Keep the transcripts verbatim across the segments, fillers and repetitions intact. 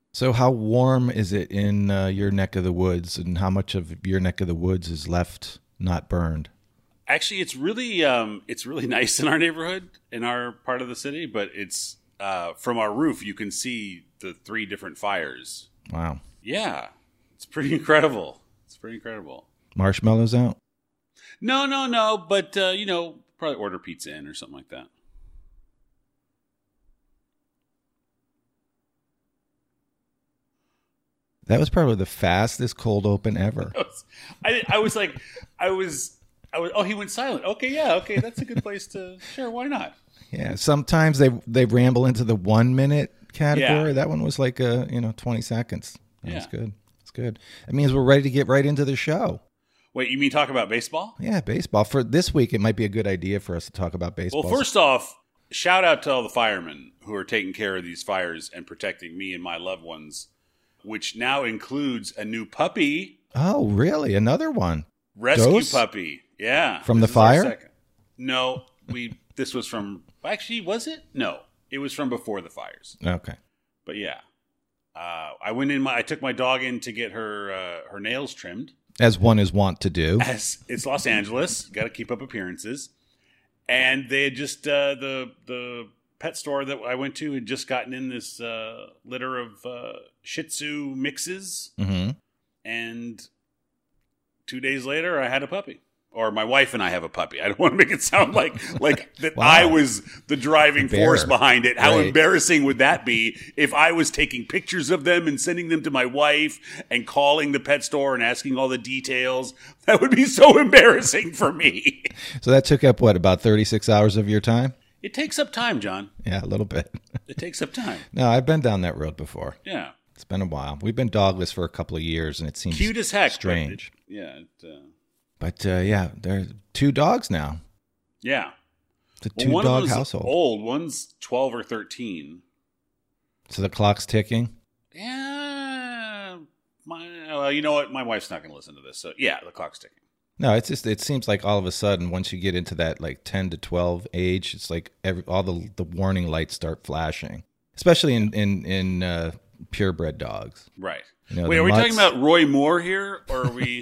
So how warm is it in uh, your neck of the woods, and how much of your neck of the woods is left not burned? Actually, it's really um, it's really nice in our neighborhood, in our part of the city, but it's uh, from our roof, you can see the three different fires. Wow. Yeah, it's pretty incredible. It's pretty incredible. Marshmallows out? No, no, no, but, uh, you know, probably order pizza in or something like that. That was probably the fastest cold open ever. I was, I, I was like, I was, I was, oh, he went silent. Okay, yeah, okay, that's a good place to, sure, why not? Yeah, sometimes they they ramble into the one minute category. Yeah. That one was like, a, you know, twenty seconds. That Yeah. was good. It's good. It means we're ready to get right into the show. Wait, you mean talk about baseball? Yeah, baseball. For this week, it might be a good idea for us to talk about baseball. Well, first off, shout out to all the firemen who are taking care of these fires and protecting me and my loved ones, which now includes a new puppy. Oh, really? Another one? Rescue Dose? puppy. Yeah. From This the is our fire? second. No, we. This was from, actually, was it? No, it was from before the fires. Okay. But yeah. Uh, I went in, my, I took my dog in to get her uh, her nails trimmed. As one is wont to do. As it's Los Angeles, got to keep up appearances. And they had just, uh, the the pet store that I went to had just gotten in this uh, litter of uh, Shih Tzu mixes. Mm-hmm. And two days later, I had a puppy. Or my wife and I have a puppy. I don't want to make it sound like like that Wow. I was the driving Bear. force behind it. How Right. embarrassing would that be if I was taking pictures of them and sending them to my wife and calling the pet store and asking all the details? That would be so embarrassing for me. So that took up, what, about thirty-six hours of your time? It takes up time, John. Yeah, a little bit. It takes up time. No, I've been down that road before. Yeah. It's been a while. We've been dogless for a couple of years, and it seems Cute as heck. but strange. it- yeah. It, uh, But, uh, yeah, there are two dogs now. yeah. It's a Well, one two-dog of them's household. old. One's twelve or thirteen. So the clock's ticking. Yeah. My, well, you know what? My wife's not going to listen to this. So, yeah, the clock's ticking. No, it's just, it seems like all of a sudden, once you get into that like ten to twelve age, it's like every, all the the warning lights start flashing, especially in, in, in uh, purebred dogs. Right. You know, Wait, the are we mutts- talking about Roy Moore here? Or are we.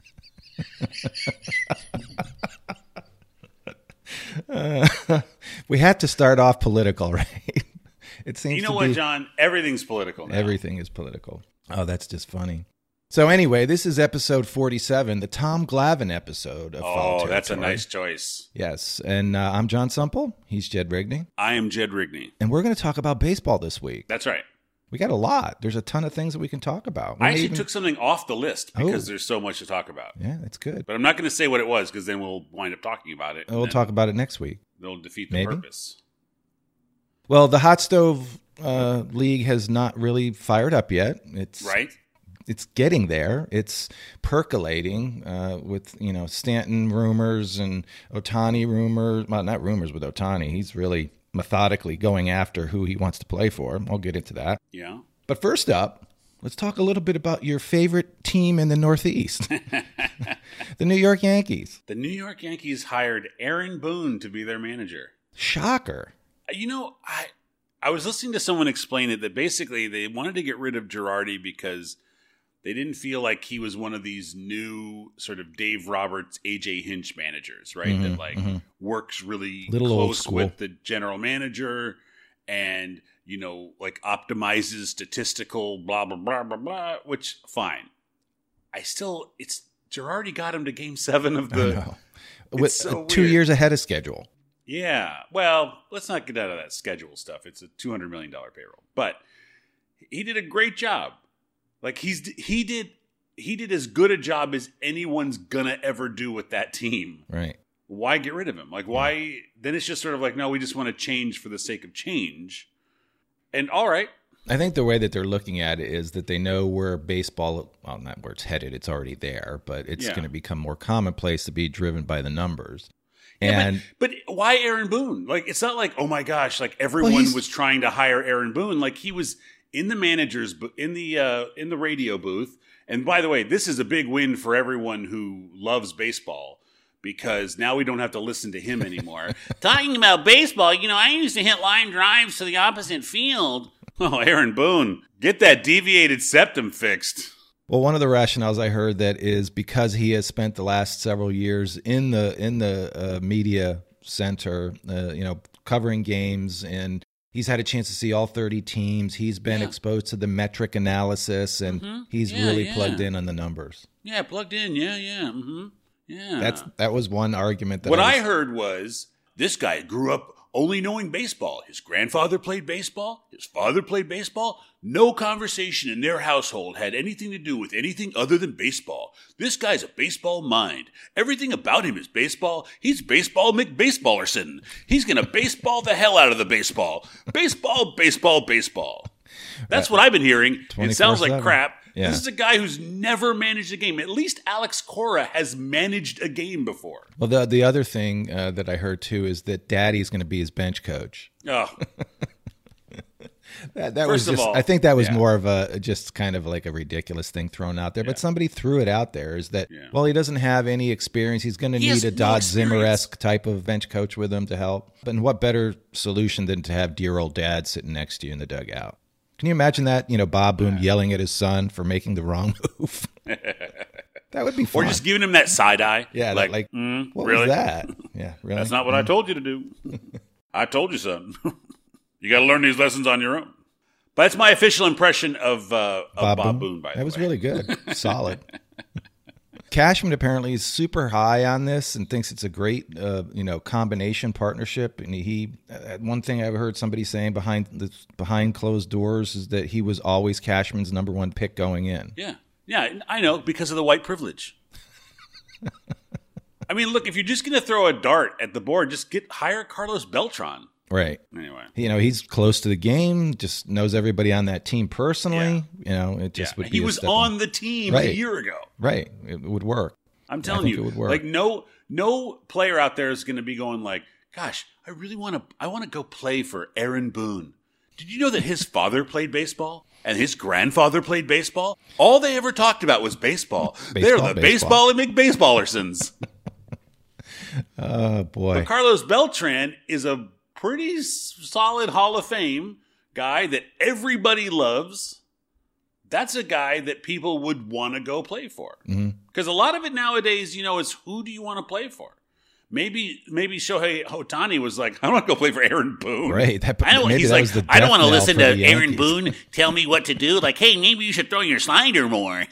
Uh, we had to start off political, right? It seems You know to what, be, John? Everything's political now. everything is political. Oh, that's just funny. So anyway, this is episode forty-seven, the Tom Glavine episode of Fall Oh, that's a Territory. nice choice. Yes, and uh, I'm John Sumple. He's Jed Rigney. I am Jed Rigney. And we're going to talk about baseball this week. That's right. We got a lot. There's a ton of things that we can talk about. We I may actually even- took something off the list because Oh. there's so much to talk about. Yeah, that's good. But I'm not going to say what it was because then we'll wind up talking about it. And we'll and talk about it next week. It'll defeat the Maybe. purpose. Well, the Hot Stove uh, League has not really fired up yet. It's Right? It's getting there. It's percolating uh, with, you know, Stanton rumors and Ohtani rumors. Well, not rumors with Ohtani. He's really methodically going after who he wants to play for. I'll get into that. Yeah. But first up, let's talk a little bit about your favorite team in the Northeast, the New York Yankees. The New York Yankees hired Aaron Boone to be their manager. Shocker. You know, I I was listening to someone explain it that basically they wanted to get rid of Girardi because they didn't feel like he was one of these new sort of Dave Roberts, A J Hinch managers, right? Mhm, that like mhm. works really Little old close school. with the general manager and, you know, like optimizes statistical blah, blah, blah, blah, blah, which fine. I still, it's Girardi got him to game seven of I the, know. With, so uh, two weird. years ahead of schedule. yeah. Well, let's not get out of that schedule stuff. It's a two hundred million dollars payroll. But he did a great job. Like he's he did he did as good a job as anyone's gonna ever do with that team. Right. Why get rid of him? Like why then it's just sort of like, no, we just want to change for the sake of change. And all right. I think the way that they're looking at it is that they know where baseball, well, not where it's headed, it's already there, but it's Yeah. going to become more commonplace to be driven by the numbers. Yeah, And but, but why Aaron Boone? Like it's not like, oh my gosh, like everyone he's- was trying to hire Aaron Boone. Like he was in the manager's bo- in the uh, in the radio booth. And by the way, this is a big win for everyone who loves baseball because now we don't have to listen to him anymore. Talking about baseball, you know, I used to hit line drives to the opposite field. Oh, Aaron Boone, get that deviated septum fixed. Well, one of the rationales I heard that is because he has spent the last several years in the in the uh, media center, uh, you know, covering games, and he's had a chance to see all thirty teams. He's been yeah. exposed to the metric analysis, and mm-hmm. he's yeah, really yeah. plugged in on the numbers. Yeah, plugged in. Yeah, yeah, mm-hmm. yeah. That's that was one argument. That what I, was, I heard was this guy grew up only knowing baseball. His grandfather played baseball. His father played baseball. No conversation in their household had anything to do with anything other than baseball. This guy's a baseball mind. Everything about him is baseball. He's Baseball McBaseballerson. He's going to baseball the hell out of the baseball. Baseball, baseball, baseball. That's what I've been hearing. It sounds like crap. Yeah. This is a guy who's never managed a game. At least Alex Cora has managed a game before. Well, the the other thing uh, that I heard too is that Daddy's going to be his bench coach. Oh, that, that First was just. of all, I think that was yeah. more of a just kind of like a ridiculous thing thrown out there. Yeah. But somebody threw it out there. Is that Yeah. well, he doesn't have any experience. He's going to He need has a no Dodge experience. Zimmer-esque type of bench coach with him to help. And what better solution than to have dear old dad sitting next to you in the dugout? Can you imagine that? You know, Bob Boone Yeah. yelling at his son for making the wrong move. That would be fun. or just giving him that side eye. yeah, that, like, like mm, what really? was that? Yeah, really. That's not what I told you to do. I told you, son. You got to learn these lessons on your own. But that's my official impression of, uh, of Bob, Bob Boone. By the way, that was really good, solid. Cashman apparently is super high on this and thinks it's a great, uh, you know, combination partnership. And he, uh, one thing I've heard somebody saying behind the behind closed doors is that he was always Cashman's number one pick going in. Yeah, yeah, I know because of the white privilege. I mean, look, if you're just going to throw a dart at the board, just get hire Carlos Beltran. Right. Anyway, You know, he's close to the game, just knows everybody on that team personally. You know, it just yeah. would be he a was step on in. the team Right. a year ago. Right. It would work. I'm telling think you, it would work. like no no player out there is going to be going like, "Gosh, I really want to. I want to go play for Aaron Boone." Did you know that his father played baseball and his grandfather played baseball? All they ever talked about was baseball. They're Baseball, the baseball. baseball and McBaseballersons. Oh, boy. But Carlos Beltran is a pretty s- solid Hall of Fame guy that everybody loves. That's a guy that people would want to go play for. Because a lot of it nowadays, you know, is who do you want to play for? Maybe maybe Shohei Ohtani was like, I don't want to go play for Aaron Boone. Right. That, I don't, maybe he's that like, was the I don't death want to knell listen for to the Aaron Yankees. Boone tell me what to do. Like, hey, maybe you should throw your slider more.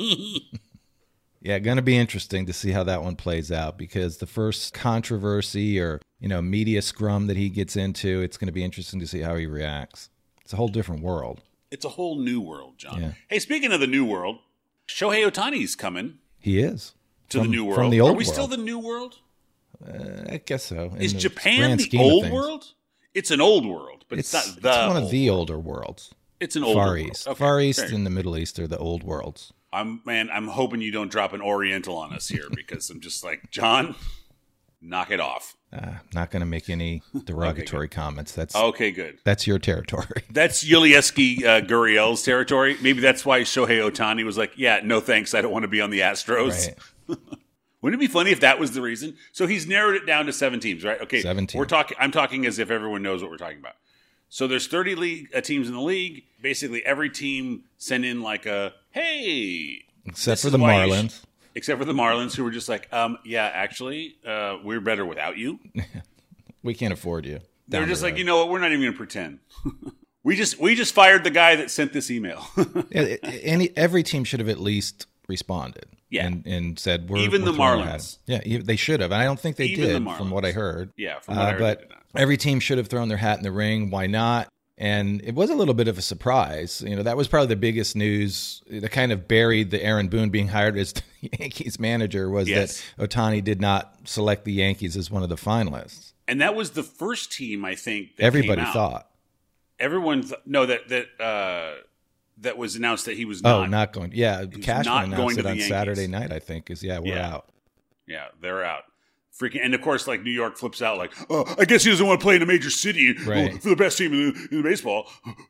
Yeah, going to be interesting to see how that one plays out because the first controversy or, you know, media scrum that he gets into, it's going to be interesting to see how he reacts. It's a whole different world. It's a whole new world, John. Yeah. Hey, speaking of the new world, Shohei Ohtani's coming He is. to From- the new world. From the old Are we world. still the new world? Uh, I guess so. In Is the Japan grand the scheme of old things. world? It's an old world, but it's, It's, not it's the one of old the world. older worlds. It's an older Far world. East. Okay, Far East fair. and the Middle East are the old worlds. I'm man, I'm hoping you don't drop an Oriental on us here because I'm just like, John, knock it off. Uh, not going to make any derogatory comments. That's Okay, good. that's your territory. That's Yulieski uh, Gurriel's territory. Maybe that's why Shohei Ohtani was like, yeah, no thanks. I don't want to be on the Astros. Right. Wouldn't it be funny if that was the reason? So he's narrowed it down to seven teams, right? Okay, Seven teams. We're talking. I'm talking as if everyone knows what we're talking about. So there's thirty league uh, teams in the league. Basically, every team sent in like a hey, Except this for is the why you Marlins. sh- except for the Marlins, who were just like, um, yeah, actually, uh, we're better without you. We can't afford you. They're Down just the like, road. you know what? We're not even going to pretend. we just we just fired the guy that sent this email. Yeah, it- any every team should have at least responded. Yeah. and, and said we're Even we're the throwing our Marlins. hat. Yeah, e- they should have. And I don't think they Even the did, from what I Marlins. heard. Yeah, from what I Uh, heard, but they did not. every team should have thrown their hat in the ring. Why not? And it was a little bit of a surprise. You know, that was probably the biggest news that kind of buried the Aaron Boone being hired as the Yankees manager was Yes. that Ohtani did not select the Yankees as one of the finalists. And that was the first team, I think. That Everybody came out. thought. Everyone, th- no, that that uh, that was announced that he was Oh, not. not going. Yeah, not Cashman going announced to it the on Yankees. Saturday night, I think, is, yeah, we're Yeah. out. Yeah, they're out. Freaking, and of course, like New York flips out, like, oh, I guess he doesn't want to play in a major city Right. for the best team in, in baseball.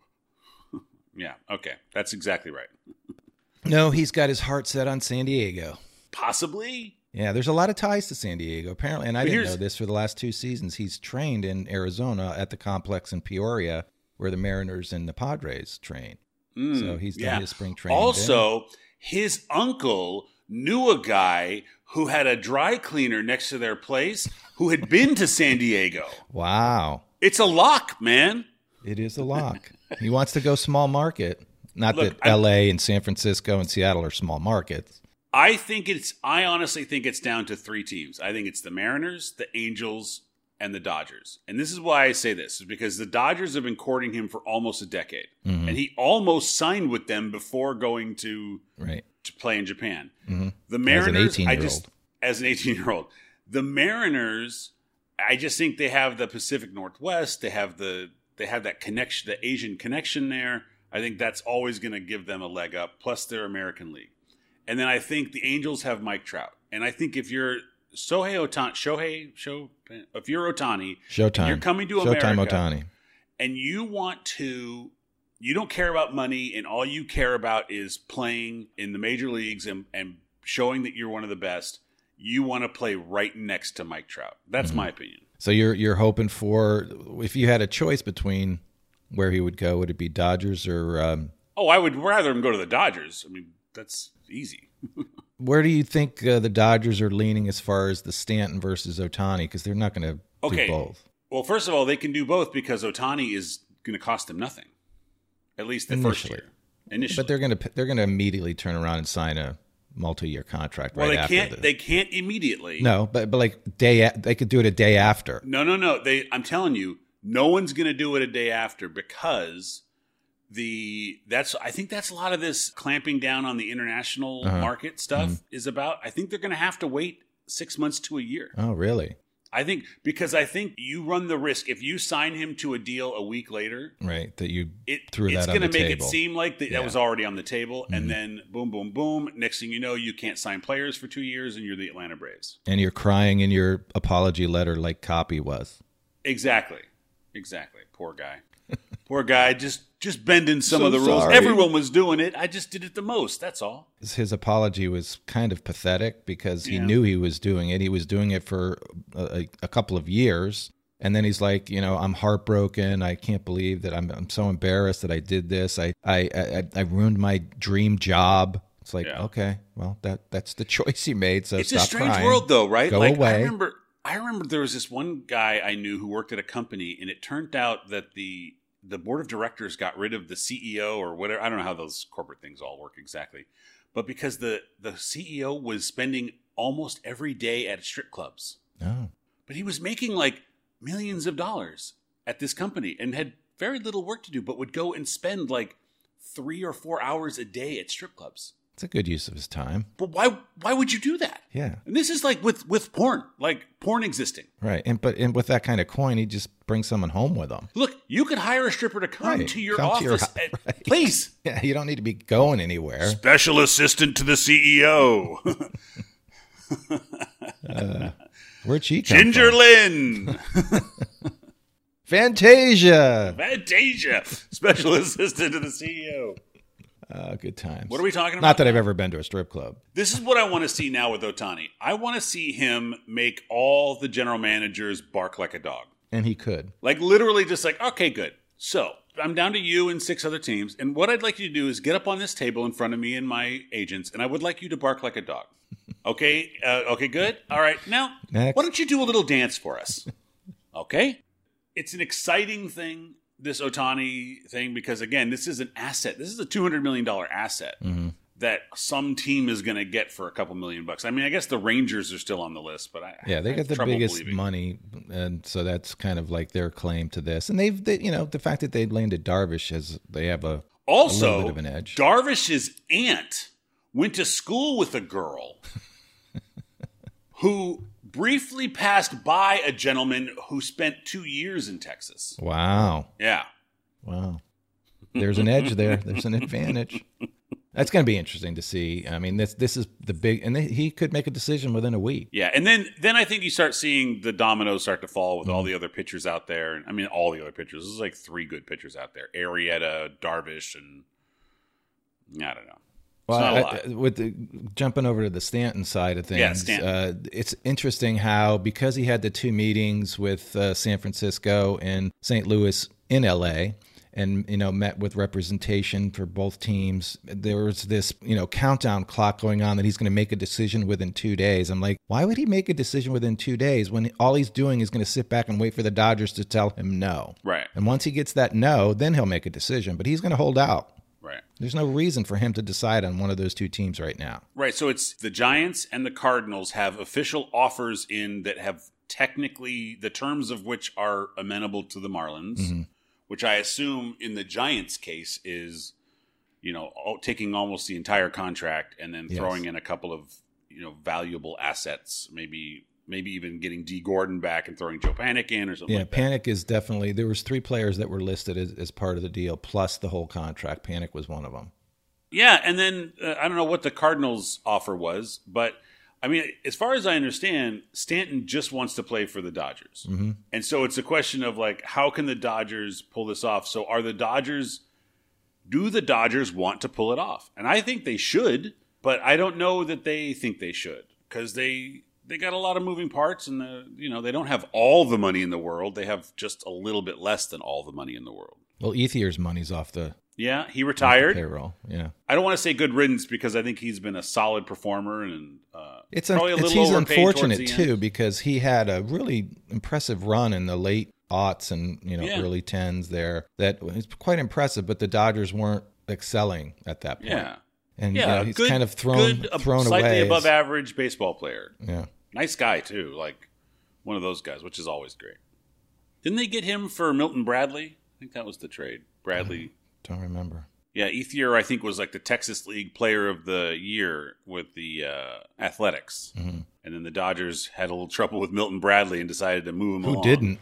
Yeah, okay, that's exactly right. No, he's got his heart set on San Diego. Possibly. Yeah, there's a lot of ties to San Diego, apparently. And I But didn't here's- know this for the last two seasons. He's trained in Arizona at the complex in Peoria. where the Mariners and the Padres train. Mm, so he's done yeah. his spring training. Also, there. his uncle knew a guy who had a dry cleaner next to their place who had been to San Diego. Wow. It's a lock, man. It is a lock. He wants to go small market. Not Look, that L A and San Francisco and Seattle are small markets. I think it's, I honestly think it's down to three teams. I think it's the Mariners, the Angels, and the Dodgers. And this is why I say this, is because the Dodgers have been courting him for almost a decade. Mm-hmm. And he almost signed with them before going to, right. to play in Japan. Mm-hmm. The Mariners, as an eighteen-year-old. I just, as an eighteen-year-old. The Mariners, I just think they have the Pacific Northwest. They have the they have that connection, the Asian connection there. I think that's always going to give them a leg up, plus their American League. And then I think the Angels have Mike Trout. And I think if you're Shohei Ohtani, Shohei, Show, if you're Ohtani, Showtime. You're coming to Showtime America, Ohtani. and you want to, you don't care about money, and all you care about is playing in the major leagues and, and showing that you're one of the best. You want to play right next to Mike Trout. That's mm-hmm. my opinion. So you're you're hoping for, if you had a choice between where he would go, would it be Dodgers or? Um, oh, I would rather him go to the Dodgers. I mean, that's easy. Where do you think uh, the Dodgers are leaning as far as the Stanton versus Ohtani? Because they're not going to okay. do both. Well, first of all, they can do both because Ohtani is going to cost them nothing, at least the Initially. first year. Initially, but they're going to they're going to immediately turn around and sign a multi-year contract. Well, right they after can't. the, They can't immediately. No, but but like day they could do it a day after. No, no, no. They. I'm telling you, no one's going to do it a day after because the that's I think that's a lot of this clamping down on the international uh-huh. market stuff mm-hmm. is about. I think they're going to have to wait six months to a year. Oh, really? I think because I think you run the risk if you sign him to a deal a week later, right? That you it, threw it's that on the going to make table. it seem like that, yeah. that was already on the table, mm-hmm. and then boom, boom, boom. Next thing you know, you can't sign players for two years, and you're the Atlanta Braves. And you're crying in your apology letter like Copy was. Exactly, exactly. Poor guy. Poor guy, just just bending some so of the rules. sorry. Everyone was doing it. I just did it the most. That's all. His apology was kind of pathetic because he Yeah. knew he was doing it. He was doing it for a, a couple of years. And then he's like, you know, I'm heartbroken. I can't believe that I'm I'm so embarrassed that I did this. I I I, I ruined my dream job. It's like, Yeah. okay, well, that that's the choice he made. So It's stop a strange crying. world, though, right? Go like away. I remember, I remember there was this one guy I knew who worked at a company, and it turned out that the the board of directors got rid of the C E O or whatever. I don't know how those corporate things all work exactly, but because the the C E O was spending almost every day at strip clubs, Oh, but he was making like millions of dollars at this company and had very little work to do, but would go and spend like three or four hours a day at strip clubs. it's a good use of his time. But why? Why would you do that? Yeah, And this is like with with porn, like porn existing. right. And but and with that kind of coin, he just brings someone home with him. Look, you could hire a stripper to come Right. to your Come to your office, hou- and- right. please. Yeah, you don't need to be going anywhere. Special assistant to the C E O, Uh, where'd she come Ginger from? Lynn, Fantasia. Fantasia, special assistant to the C E O. Uh, good times. What are we talking about? Not that I've ever been to a strip club. This is what I want to see now with Ohtani. I want to see him make all the general managers bark like a dog. And he could. Like literally just like, okay, good. So I'm down to you and six other teams. And what I'd like you to do is get up on this table in front of me and my agents, and I would like you to bark like a dog. Okay? Uh, okay, good. All right. Now, Next. why don't you do a little dance for us? Okay? It's an exciting thing, this Ohtani thing, because again, this is an asset. This is a two hundred million dollars asset Mm-hmm. that some team is going to get for a couple million bucks. I mean, I guess the Rangers are still on the list, but I Yeah, they I got have the trouble biggest believing. money, and so that's kind of like their claim to this. And they've, they, you know, the fact that they landed Darvish has they have a, a little Also, bit of an edge. Darvish's aunt went to school with a girl who briefly passed by a gentleman who spent two years in Texas. Wow, Yeah. wow. There's an edge there. There's an advantage. That's going to be interesting to see. I mean, this this is the big, and they, he could make a decision within a week. Yeah, and then then I think you start seeing the dominoes start to fall with all the other pitchers out there. I mean, all the other pitchers. There's like three good pitchers out there: Arrieta, Darvish, and I don't know. It's Well, not a I- lot. I- with the, jumping over to the Stanton side of things, Yeah, Stanton. Uh, it's interesting how because he had the two meetings with uh, San Francisco and Saint Louis in L A, and, you know, met with representation for both teams. There was this, you know, countdown clock going on that he's going to make a decision within two days. I'm like, why would he make a decision within two days when all he's doing is going to sit back and wait for the Dodgers to tell him no? Right. And once he gets that no, then he'll make a decision, but he's going to hold out. Right. There's no reason for him to decide on one of those two teams right now. Right. So it's the Giants and the Cardinals have official offers in that have technically the terms of which are amenable to the Marlins, mm-hmm. which I assume in the Giants' case is, you know, taking almost the entire contract and then yes. throwing in a couple of, you know, valuable assets, maybe maybe even getting D. Gordon back and throwing Joe Panik in or something yeah, like that. Panik is definitely, there was three players that were listed as, as part of the deal, plus the whole contract. Panik was one of them. Yeah, and then uh, I don't know what the Cardinals' offer was, but I mean, as far as I understand, Stanton just wants to play for the Dodgers. Mm-hmm. And so it's a question of, like, how can the Dodgers pull this off? So are the Dodgers, do the Dodgers want to pull it off? And I think they should, but I don't know that they think they should because they they got a lot of moving parts and, the, you know, they don't have all the money in the world. They have just a little bit less than all the money in the world. Well, Ethier's money's off the Yeah, he retired. Payroll, yeah. I don't want to say good riddance because I think he's been a solid performer and uh, it's probably un- a it's, little he's overpaid unfortunate towards the too end. Because he had a really impressive run in the late aughts and you know Yeah. early tens there. That was quite impressive, but the Dodgers weren't excelling at that point. Yeah, and yeah, you know, he's good, kind of thrown good, thrown slightly away. above as- average baseball player. Yeah, Nice guy too, like one of those guys, which is always great. Didn't they get him for Milton Bradley? I think that was the trade. Bradley. Don't remember. Yeah, Ethier, I think, was like the Texas League Player of the Year with the uh, Athletics. Mm-hmm. And then the Dodgers had a little trouble with Milton Bradley and decided to move him Who along. didn't?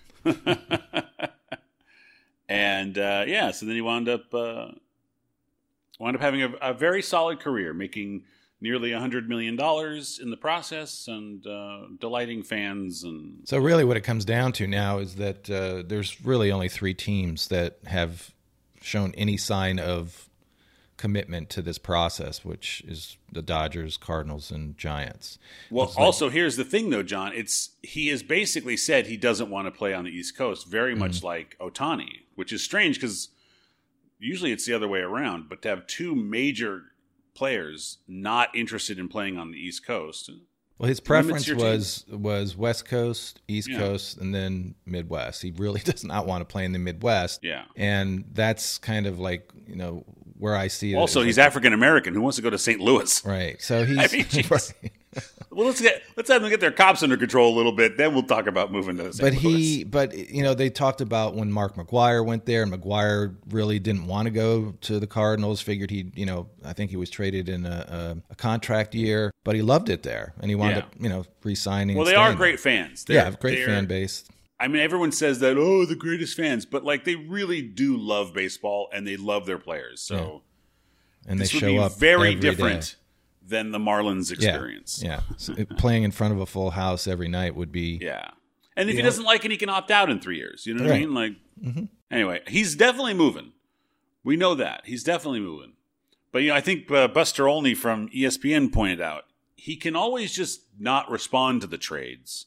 And, uh, yeah, so then he wound up uh, wound up having a, a very solid career, making nearly one hundred million dollars in the process and uh, delighting fans. And So really what it comes down to now is that uh, there's really only three teams that have shown any sign of commitment to this process, which is the Dodgers, Cardinals, and Giants. Well, It's like- also, here's the thing, though, John. It's he has basically said he doesn't want to play on the East Coast, very much Mm-hmm. like Ohtani, which is strange because usually it's the other way around. But to have two major players not interested in playing on the East Coast, Well, his limits preference your was was West Coast, East Yeah. Coast, and then Midwest. He really does not want to play in the Midwest. yeah. And that's kind of like, you know, where I see it. Also, is he's like- African American who wants to go to Saint Louis. Right. So he's I mean, jeez. right. Well, let's get let's have them get their cops under control a little bit. Then we'll talk about moving to Saint But Louis. he, but you know, they talked about when Mark McGwire went there, and McGwire really didn't want to go to the Cardinals. Figured he, you know, I think he was traded in a, a, a contract year, but he loved it there, and he wound Yeah. up, you know, re-signing. Well, and they are staying great fans. there. They're- Yeah, great they're- fan base. I mean, everyone says that, oh, the greatest fans, but like they really do love baseball and they love their players. So And this they would show be up very every day. different than the Marlins Yeah, experience. yeah. So it- playing in front of a full house every night would be. Yeah. And if he Yeah. doesn't like it, he can opt out in three years. You know what I Right. mean? Like, Mhm. anyway, he's definitely moving. We know that. He's definitely moving. But, you know, I think uh, Buster Olney from E S P N pointed out he can always just not respond to the trades.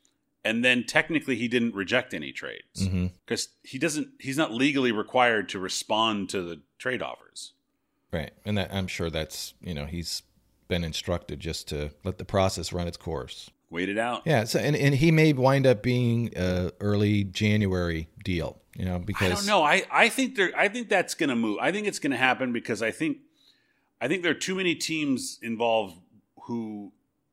And then technically he didn't reject any trades Mhm. because he doesn't, he's not legally required to respond to the trade offers. Right, and that, I'm sure that's, you know, he's been instructed just to let the process run its course. Wait it out. Yeah, so and, and he may wind up being a early January deal, you know, because I don't know. I, I think they're I think that's gonna move. I think it's gonna happen because I think I think there are too many teams involved who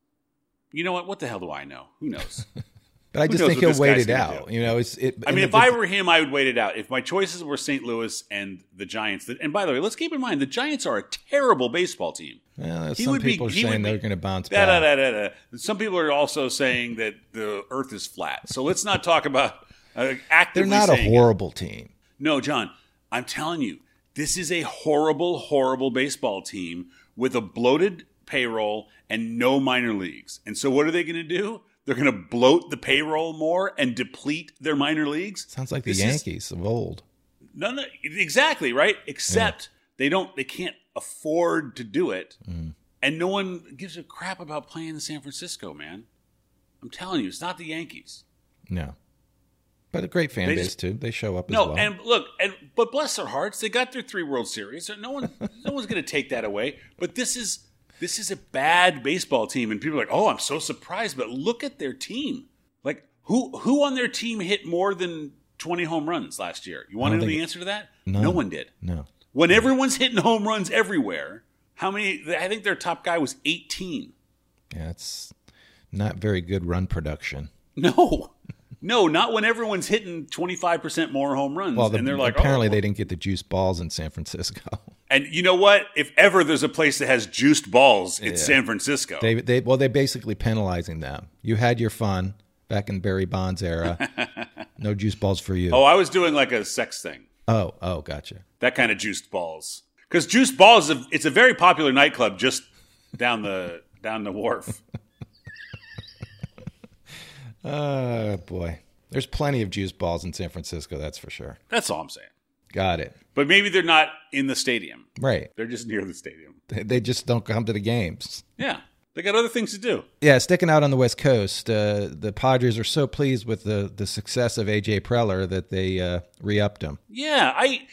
you know what? What the hell do I know? Who knows? But I Who just knows think what he'll this wait guy's it gonna out. do? You know, it's it. I and mean, if the- I were him, I would wait it out. If my choices were Saint Louis and the Giants, and by the way, let's keep in mind the Giants are a terrible baseball team. well, he some would be- people are he saying would be- they're going to bounce Da, da, back. da, da, da. Some people are also saying that the Earth is flat. So let's not talk about uh, actively. They're not a saying it. horrible team. No, John, I'm telling you, this is a horrible, horrible baseball team with a bloated payroll and no minor leagues. And so what are they going to do? They're going to bloat the payroll more and deplete their minor leagues? Sounds like the This is- Yankees of old. No, no, exactly, right? Except they don't, they can't afford to do it. Mm. And no one gives a crap about playing in San Francisco, man. I'm telling you, it's not the Yankees. No, but a great fan They base just- too. They show up as No, well. and look, and but bless their hearts, they got their three World Series. So no one, no one's going to take that away. But this is this is a bad baseball team, and people are like, "Oh, I'm so surprised." But look at their team. Like who who on their team hit more than twenty home runs last year? You want to know think the it- answer to that? No. No one did. no. When everyone's hitting home runs everywhere, how many? I think their top guy was eighteen. Yeah, it's not very good run production. No. No, not when everyone's hitting twenty-five percent more home runs. Well, the, and they're like, apparently oh. they didn't get the juice balls in San Francisco. And you know what? If ever there's a place that has juiced balls, it's Yeah. San Francisco. They, they, well, they're basically penalizing them. You had your fun back in Barry Bonds era. No juice balls for you. oh, I was doing like a sex thing. Oh, oh, gotcha. That kind of juiced balls. Because juiced balls, is a, it's a very popular nightclub just down the down the wharf. Oh, boy. There's plenty of juice balls in San Francisco, that's for sure. That's all I'm saying. Got it. But maybe they're not in the stadium. Right. They're just near the stadium. They, they just don't come to the games. Yeah. They got other things to do. Yeah, sticking out on the West Coast, uh, the Padres are so pleased with the, the success of A J Preller that they uh, re-upped him. Yeah, I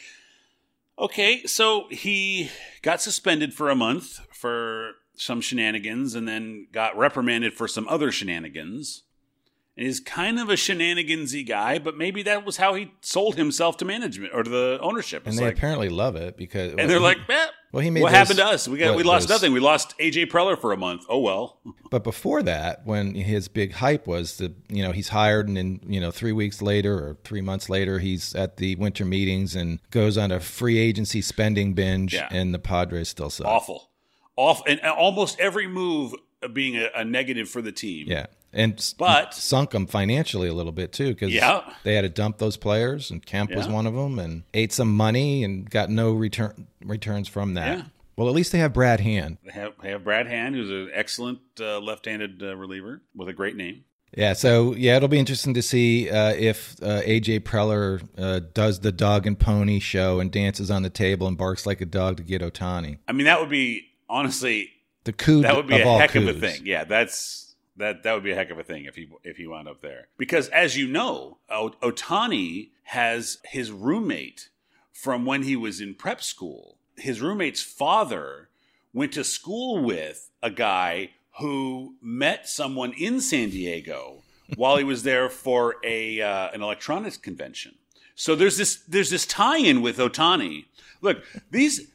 okay. So he got suspended for a month for some shenanigans, and then got reprimanded for some other shenanigans. And he's kind of a shenanigansy guy, but maybe that was how he sold himself to management or to the ownership. And It's they like, apparently love it because... and they're like, eh, well, he made what those- happened to us? We got what, we lost those- nothing. We lost A J Preller for a month. Oh well. But before that, when his big hype was that, you know, he's hired and then, you know, three weeks later or three months later, he's at the winter meetings and goes on a free agency spending binge, Yeah. and the Padres still suck. Awful, awful, and almost every move being a, a negative for the team. Yeah. And s- But- sunk them financially a little bit too, because Yeah. they had to dump those players, and Kemp was Yeah. one of them, and ate some money and got no return returns from that. Yeah. Well, at least they have Brad Hand. They have, they have Brad Hand, who's an excellent uh, left-handed uh, reliever with a great name. Yeah, so yeah, it'll be interesting to see uh, if uh, A J Preller uh, does the dog and pony show and dances on the table and barks like a dog to get Ohtani. I mean, that would be honestly The coup that would be of a all heck of a coups. thing. Yeah, that's that that would be a heck of a thing if he if he wound up there. Because as you know, o- Ohtani has his roommate from when he was in prep school. His roommate's father went to school with a guy who met someone in San Diego while he was there for a uh, an electronics convention. So there's this there's this tie-in with Ohtani. Look, these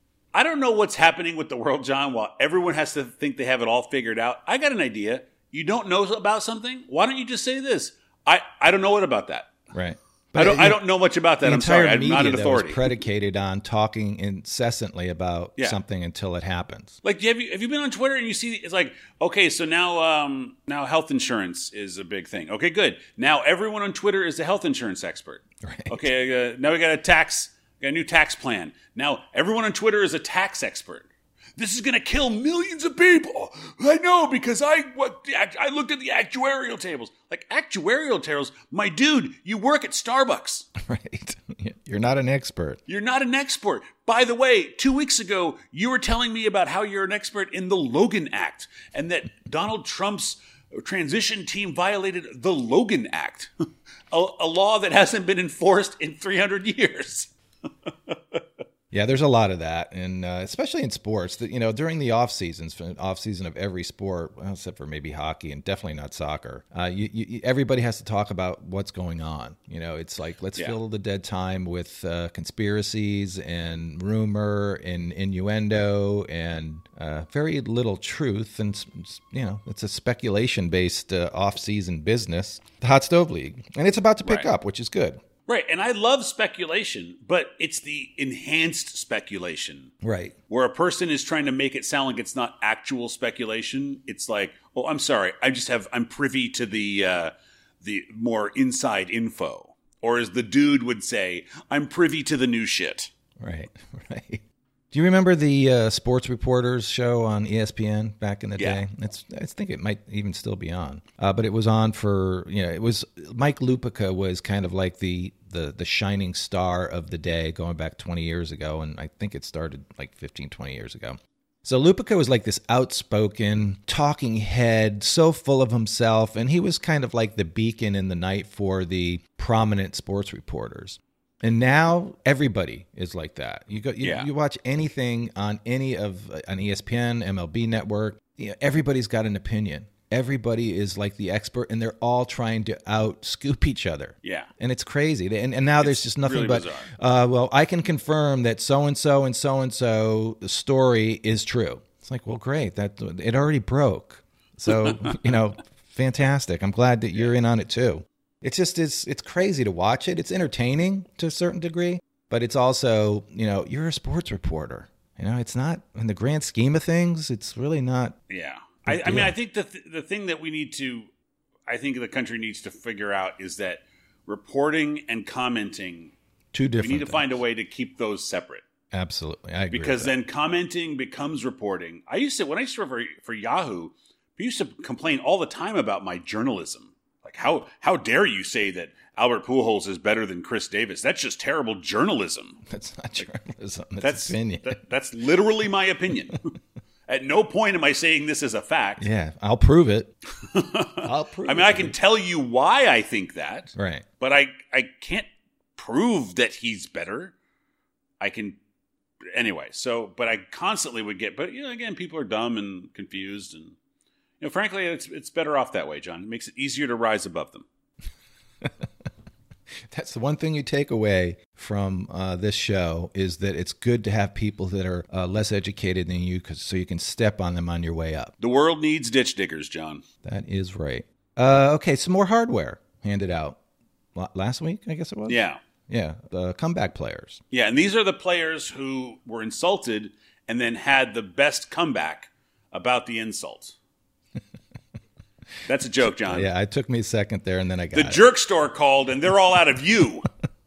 I don't know what's happening with the world, John, while everyone has to think they have it all figured out. I got an idea. You don't know about something? Why don't you just say this? I, I don't know what about that. Right. I don't you- I don't know much about that. the I'm sorry. entire I'm not an media, though, authority. is predicated on talking incessantly about Yeah. something until it happens. Like, have you have you been on Twitter and you see it's like, okay, so now um, now health insurance is a big thing. Okay, good. Now everyone on Twitter is a health insurance expert. Right. Okay, uh, now we got a tax, got a new tax plan. Now everyone on Twitter is a tax expert. This is going to kill millions of people. I know because I what I looked at the actuarial tables. Like actuarial tables, my dude, you work at Starbucks. Right. You're not an expert. You're not an expert. By the way, two weeks ago, you were telling me about how you're an expert in the Logan Act and that Donald Trump's transition team violated the Logan Act, a, a law that hasn't been enforced in three hundred years. Yeah, there's a lot of that, and uh, especially in sports. That you know, during the off seasons, off season of every sport, well, except for maybe hockey and definitely not soccer. Uh, you, you, everybody has to talk about what's going on. You know, it's like let's Yeah. fill the dead time with uh, conspiracies and rumor and innuendo and uh, very little truth. And you know, it's a speculation based uh, off season business. The Hot Stove League, and it's about to pick Right. up, which is good. Right, and I love speculation, but it's the enhanced speculation. Right. Where a person is trying to make it sound like it's not actual speculation. It's like, oh, I'm sorry, I just have, I'm privy to the uh, the more inside info. Or as the dude would say, I'm privy to the new shit. Right, right. Do you remember the uh, Sports Reporters show on E S P N back in the Yeah. day? It's, I think it might even still be on. Uh, but it was on for, you know, it was, Mike Lupica was kind of like the, the, the shining star of the day going back twenty years ago. And I think it started like fifteen, twenty years ago. So Lupica was like this outspoken talking head, so full of himself, and he was kind of like the beacon in the night for the prominent sports reporters. And now everybody is like that. You go, you, Yeah. you watch anything on any of on E S P N, M L B Network. You know, everybody's got an opinion. Everybody is like the expert, and they're all trying to out scoop each other. Yeah. And it's crazy. And, and now there's just nothing really but, bizarre. uh, well, I can confirm that so-and-so and so-and-so the story is true. It's like, well, great. That it already broke. So, you know, fantastic. I'm glad that you're in on it too. It's just, it's, it's crazy to watch it. It's entertaining to a certain degree, but it's also, you know, you're a sports reporter. You know, it's not, in the grand scheme of things, it's really not. Yeah. I, I mean, I think the th- the thing that we need to, I think the country needs to figure out is that reporting and commenting, Two different we need to things. find a way to keep those separate. Absolutely. I agree. Because with that. then commenting becomes reporting. I used to, when I used to work for, for Yahoo, we used to complain all the time about my journalism. Like, how how dare you say that Albert Pujols is better than Chris Davis? That's just terrible journalism. That's not journalism. That's, That's opinion. that, that's literally my opinion. At no point am I saying this is a fact. Yeah, I'll prove it. I'll prove I mean, it. I can tell you why I think that, Right. but I I can't prove that he's better. I can anyway. So, but I constantly would get. But you know, again, people are dumb and confused, and you know, frankly, it's it's better off that way, John. It makes it easier to rise above them. That's the one thing you take away from uh, this show is that it's good to have people that are uh, less educated than you, 'cause, so you can step on them on your way up. The world needs ditch diggers, John. That is right. Uh, okay, some more hardware handed out La- last week, I guess it was. Yeah, Yeah, the comeback players. yeah, and these are the players who were insulted and then had the best comeback about the insult. That's a joke, John. Yeah, it took me a second there, and then I got The it. jerk store called, and they're all out of you.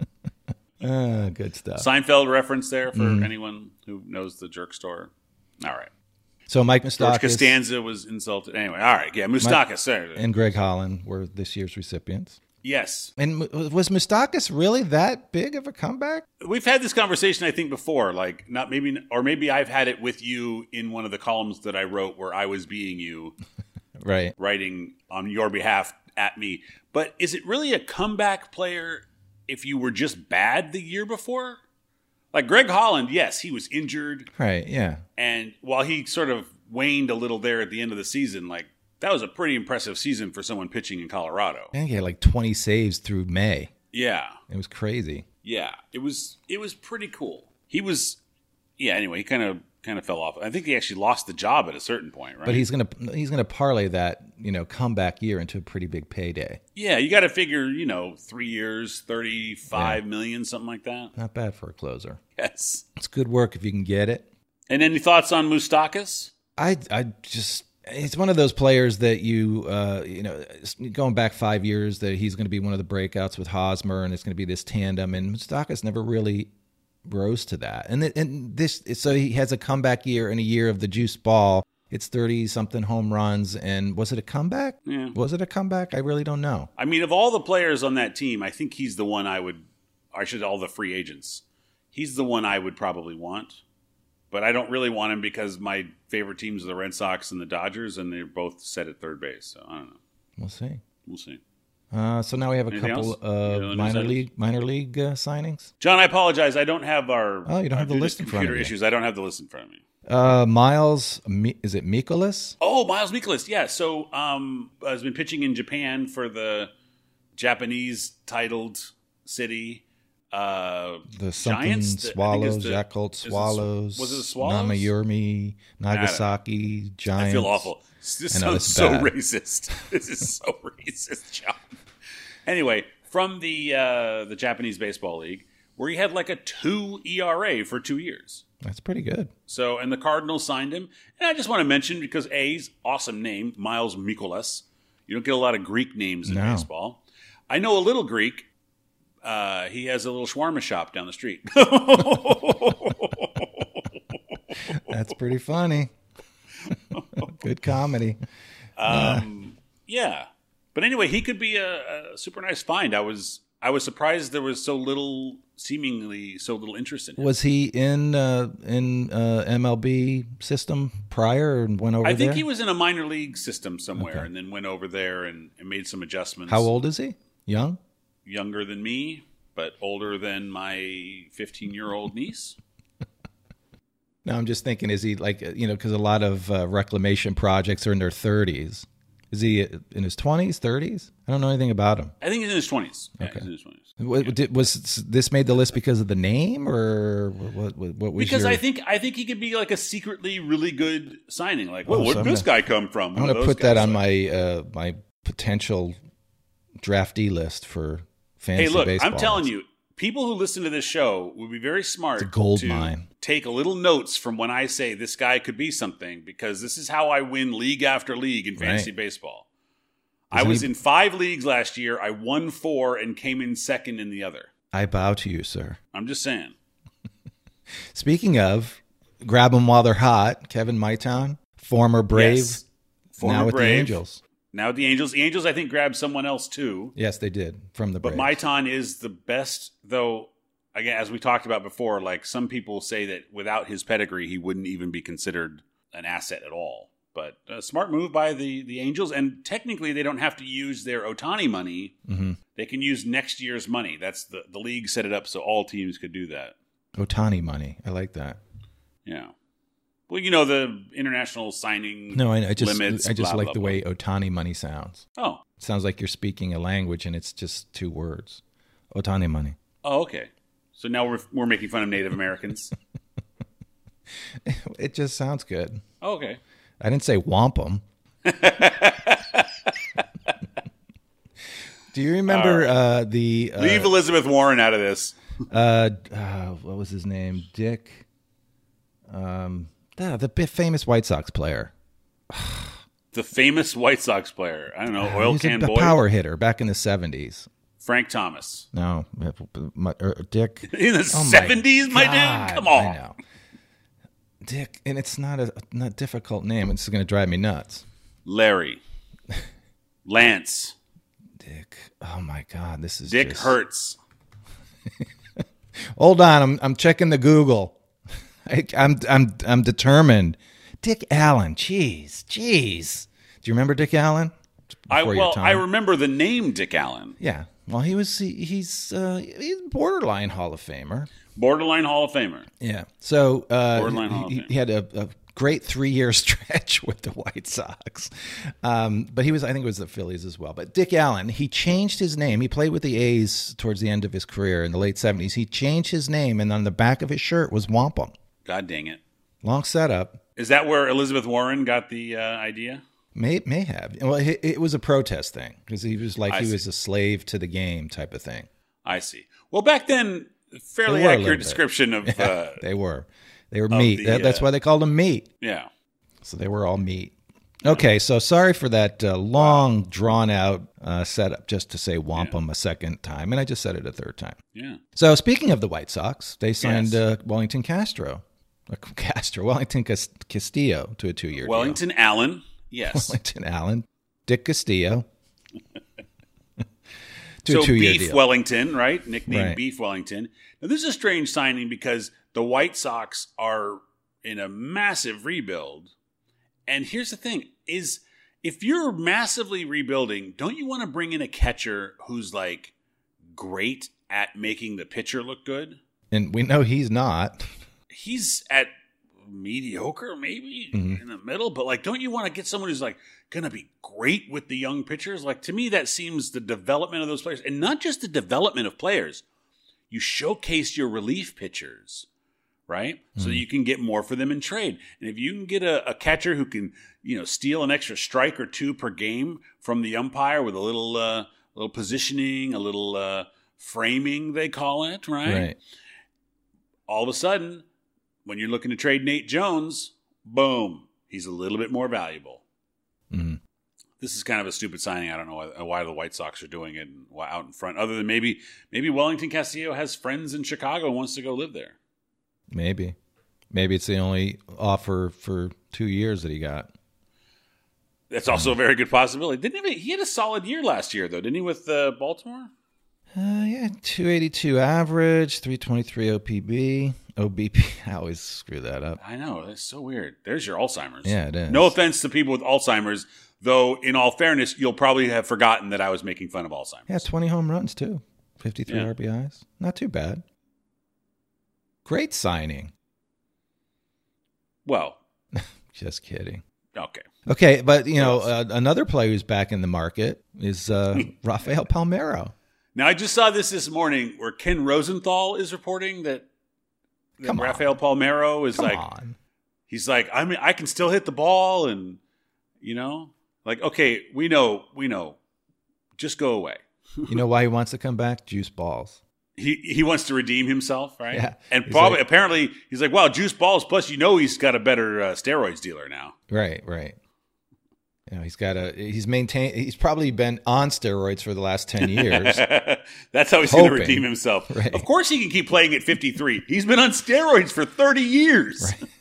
Uh, good stuff. Seinfeld reference there for Mm-hmm. anyone who knows the jerk store. All right. So Mike George Moustakis Costanza was insulted. Anyway, all right. Yeah, Moustakis. sorry. and Greg Holland were this year's recipients. Yes. And m- was Moustakis really that big of a comeback? We've had this conversation, I think, before. Like, not maybe, or maybe I've had it with you in one of the columns that I wrote where I was being you, Right. writing on your behalf at me. But is it really a comeback player if you were just bad the year before? Like Greg Holland, yes, he was injured. Right, yeah. And while he sort of waned a little there at the end of the season, like that was a pretty impressive season for someone pitching in Colorado. I think he had like twenty saves through May. Yeah. It was crazy. Yeah. It was it was pretty cool. He was yeah, anyway, he kind of kind of fell off. I think he actually lost the job at a certain point, right? But he's gonna he's gonna parlay that, you know, comeback year into a pretty big payday. Yeah, you gotta figure, you know, three years, thirty five million, something like that. Not bad for a closer. Yes. It's good work if you can get it. And any thoughts on Moustakis? I I just it's one of those players that you uh, you know going back five years that he's going to be one of the breakouts with Hosmer and it's going to be this tandem, and Moustakis never really rose to that. And th- and this so he has a comeback year and a year of the juice ball. It's thirty something home runs, and was it a comeback? Yeah. Was it a comeback? I really don't know. I mean, of all the players on that team, I think he's the one I would I should all the free agents. He's the one I would probably want. But I don't really want him because my favorite teams are the Red Sox and the Dodgers, and they're both set at third base. So I don't know. We'll see. We'll see. Uh, so now we have a Anything couple else? of Any other minor news league minor league uh, signings. John, I apologize. I don't have our. Oh, you don't our have the due to list in front of computer you. issues. I don't have the list in front of me. Uh, Miles, Mi- is it Mikolas? Oh, Miles Mikolas. Yeah. So um, has been pitching in Japan for the Japanese titled city. Uh, The something Giants? The- I think Swallows, it's the- Yakult is it- Swallows. was it the Swallows? Namayurmi, Nagasaki, Giants. I feel awful. This I know, sounds this is so bad. racist. This is so racist, John. Anyway, from the uh, the Japanese Baseball League, where he had like a two E R A for two years. That's pretty good. So, and the Cardinals signed him. And I just want to mention, because A's awesome name, Miles Mikolas. You don't get a lot of Greek names in No. baseball. I know a little Greek. Uh, he has a little shawarma shop down the street. That's pretty funny. Good comedy. Um, yeah, but anyway, he could be a, a super nice find. I was I was surprised there was so little seemingly so little interest in him. Was he in uh, in uh, M L B system prior and went over I there? think he was in a minor league system somewhere Okay. and then went over there and, and made some adjustments. How old is he? Young? Younger than me, but older than my fifteen-year-old niece. No, I'm just thinking, is he like, you know, because a lot of uh, reclamation projects are in their thirties. Is he in his twenties, thirties? I don't know anything about him. I think he's in his twenties. Yeah, Okay. he's in his twenties. What, did, was this made the list because of the name, or what? What, what was Because your... I think I think he could be like a secretly really good signing. Like, Oh, well, where so did I'm this gonna- guy come from? I'm One of going to those put that guys. on my uh, my potential draftee list for fantasy Hey, look, baseball. I'm telling you, people who listen to this show would be very smart It's a gold to mine. take a little notes from when I say this guy could be something, because this is how I win league after league in fantasy Right. baseball. Does I was any- in five leagues last year. I won four and came in second in the other. I bow to you, sir. I'm just saying. Speaking of, grab them while they're hot. Kevin Maitan, former Brave, Yes. Former now with Brave. the Angels. Now the Angels. The Angels, I think, grabbed someone else too. Yes, they did from the But Braves. Maitan is the best, though. Again, as we talked about before, like some people say that without his pedigree, he wouldn't even be considered an asset at all. But a smart move by the, the Angels, and technically they don't have to use their Ohtani money. Mm-hmm. They can use next year's money. That's the the league set it up so all teams could do that. Ohtani money. I like that. Yeah. Well, you know the international signing. No, I, I just limits, I just blah, like blah, the blah. way Ohtani money sounds. Oh. It sounds like you're speaking a language and it's just two words. Ohtani money. Oh, okay. So now we're we're making fun of Native Americans. It just sounds good. Oh, okay. I didn't say wampum. Do you remember All right. uh, the uh, Leave Elizabeth Warren out of this. uh, uh, what was his name? Dick. Um, the, the big famous White Sox player. The famous White Sox player. I don't know. Oil He's a, can a boy. power hitter back in the seventies. Frank Thomas. No, my, er, Dick. In the Oh my seventies, my, God, dude? Come on. I know. Dick, and it's not a not difficult name. It's going to drive me nuts. Larry. Lance. Dick. Oh my God, this is Dick just... Hertz. Hold on, I'm I'm checking the Google. I, I'm I'm I'm determined. Dick Allen. Jeez, jeez. Do you remember Dick Allen? I, Before your well, time? I remember the name Dick Allen. Yeah. Well, he was he, he's uh, he's borderline Hall of Famer. Borderline Hall of Famer. Yeah. So uh, Borderline Hall of he, Fame. he had a, a great three-year stretch with the White Sox, um, but he was I think it was the Phillies as well. But Dick Allen, he changed his name. He played with the A's towards the end of his career in the late seventies. He changed his name, and on the back of his shirt was Wampum. God dang it. Long setup. Is that where Elizabeth Warren got the uh, idea? May may have. Well, it, it was a protest thing because he was like I he see. was a slave to the game type of thing. I see. Well, back then, fairly They were a little accurate bit. description of, uh, They were, they were meat. the, That- that's uh, why they called them meat. yeah. So they were all meat. Okay, so sorry for that uh, long, drawn out uh, setup just to say wampum a second time, and I just said it a third time. Yeah. So speaking of the White Sox, they signed Yes. uh, Wellington Castro, uh, Castro, Wellington Cas- Castillo to a two-year Wellington Allen. Yes. deal. Wellington Allen, Dick Castillo. to So a two-year Beef deal. Wellington, right? Nicknamed Right. Beef Wellington. Now, this is a strange signing because the White Sox are in a massive rebuild. And here's the thing is if you're massively rebuilding, don't you want to bring in a catcher who's like great at making the pitcher look good? And we know he's not. He's at mediocre, maybe Mhm. in the middle, but like, don't you want to get someone who's like going to be great with the young pitchers? Like, to me, that seems the development of those players, and not just the development of players. You showcase your relief pitchers, right? So that you can get more for them in trade. And if you can get a, a catcher who can, you know, steal an extra strike or two per game from the umpire with a little, uh, little positioning, a little uh, framing, they call it, right? Right. All of a sudden, when you're looking to trade Nate Jones, boom, he's a little bit more valuable. Mhm. This is kind of a stupid signing. I don't know why, why the White Sox are doing it and why out in front, other than maybe maybe Wellington Castillo has friends in Chicago and wants to go live there. Maybe. Maybe it's the only offer for two years that he got. That's also a very good possibility. Didn't he? He had a solid year last year, though, didn't he? With uh, Baltimore. Uh, yeah, two eighty-two average, three twenty-three O P B. O B P, I always screw that up. I know, that's so weird. There's your Alzheimer's. Yeah, it is. No offense to people with Alzheimer's, though in all fairness, you'll probably have forgotten that I was making fun of Alzheimer's. Yeah, twenty home runs too. fifty-three Yeah. R B Is. Not too bad. Great signing. Well, Just kidding. okay. Okay, but you know, uh, another player who's back in the market is uh, Rafael Palmeiro. Now, I just saw this this morning where Ken Rosenthal is reporting that, that Come on. Rafael Palmeiro is Come like, on. he's like, I mean, I can still hit the ball, and you know, like, okay, we know, we know, just go away. You know why he wants to come back? Juice balls. He he wants to redeem himself, right? Yeah. And He's probably like- apparently he's like, wow, juice balls. Plus, you know, he's got a better uh, steroids dealer now. Right, right. You know, he's got a. He's maintained. He's probably been on steroids for the last ten years. That's how he's going to Hoping. redeem himself. Right. Of course, he can keep playing at fifty-three. He's been on steroids for thirty years.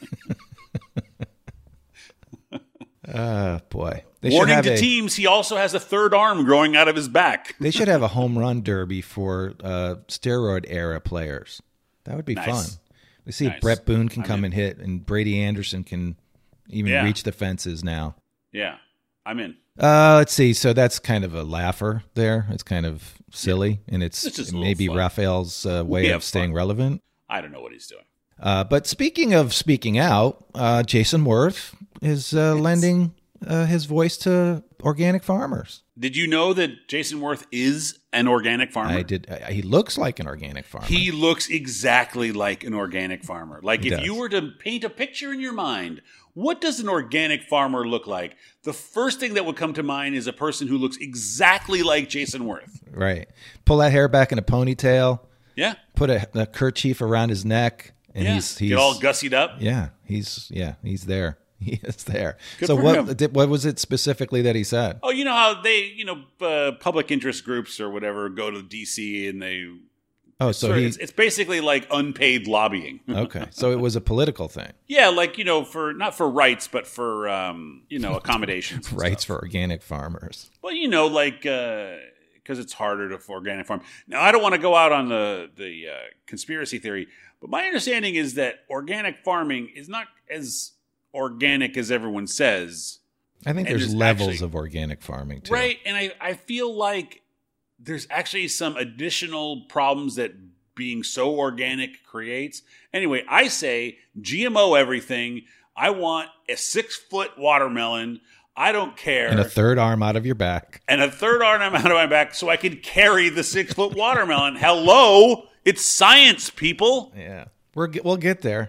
Right. Oh boy! They Warning should have to a, teams, he also has a third arm growing out of his back. They should have a home run derby for uh, steroid era players. That would be Nice. fun. We see Nice. if Brett Boone can I'm come in. and hit, and Brady Anderson can even Yeah. reach the fences now. Yeah, I'm in. Uh, let's see. So that's kind of a laugher there. It's kind of silly, and it's It's just a little maybe fun. Raphael's uh, way Yeah, of staying fun. relevant. I don't know what he's doing. Uh, but speaking of speaking out, uh, Jason Worth is uh, lending uh, his voice to organic farmers. Did you know that Jason Worth is an organic farmer? I did. I, he looks like an organic farmer. He looks exactly like an organic farmer. Like He if does. you were to paint a picture in your mind, what does an organic farmer look like? The first thing that would come to mind is a person who looks exactly like Jason Worth. Right. Pull that hair back in a ponytail. Yeah. Put a, a kerchief around his neck, and yeah. he's he's Get all gussied up. yeah. He's yeah. He's there. He is there. Good so for what him. did, what was it specifically that he said? Oh, you know how they, you know, uh, public interest groups or whatever go to D C and they. Oh, so sort of- he it's, it's basically like unpaid lobbying. okay. So it was a political thing. Yeah, like you know, for not for rights, but for um, you know, accommodations. and Rights stuff. for organic farmers. Well, you know, like because it's harder to for organic farm. Now, I don't want to go out on the the uh, conspiracy theory, but my understanding is that organic farming is not as organic as everyone says, I think And there's there's levels actually- of organic farming too. right? And I I feel like there's actually some additional problems that being so organic creates. Anyway, I say G M O everything. I want a six foot watermelon. I don't care. And a third arm out of your back. and a third arm out of my back so I can carry the six foot watermelon. Hello, it's science, people. Yeah. We're ge- we'll get there.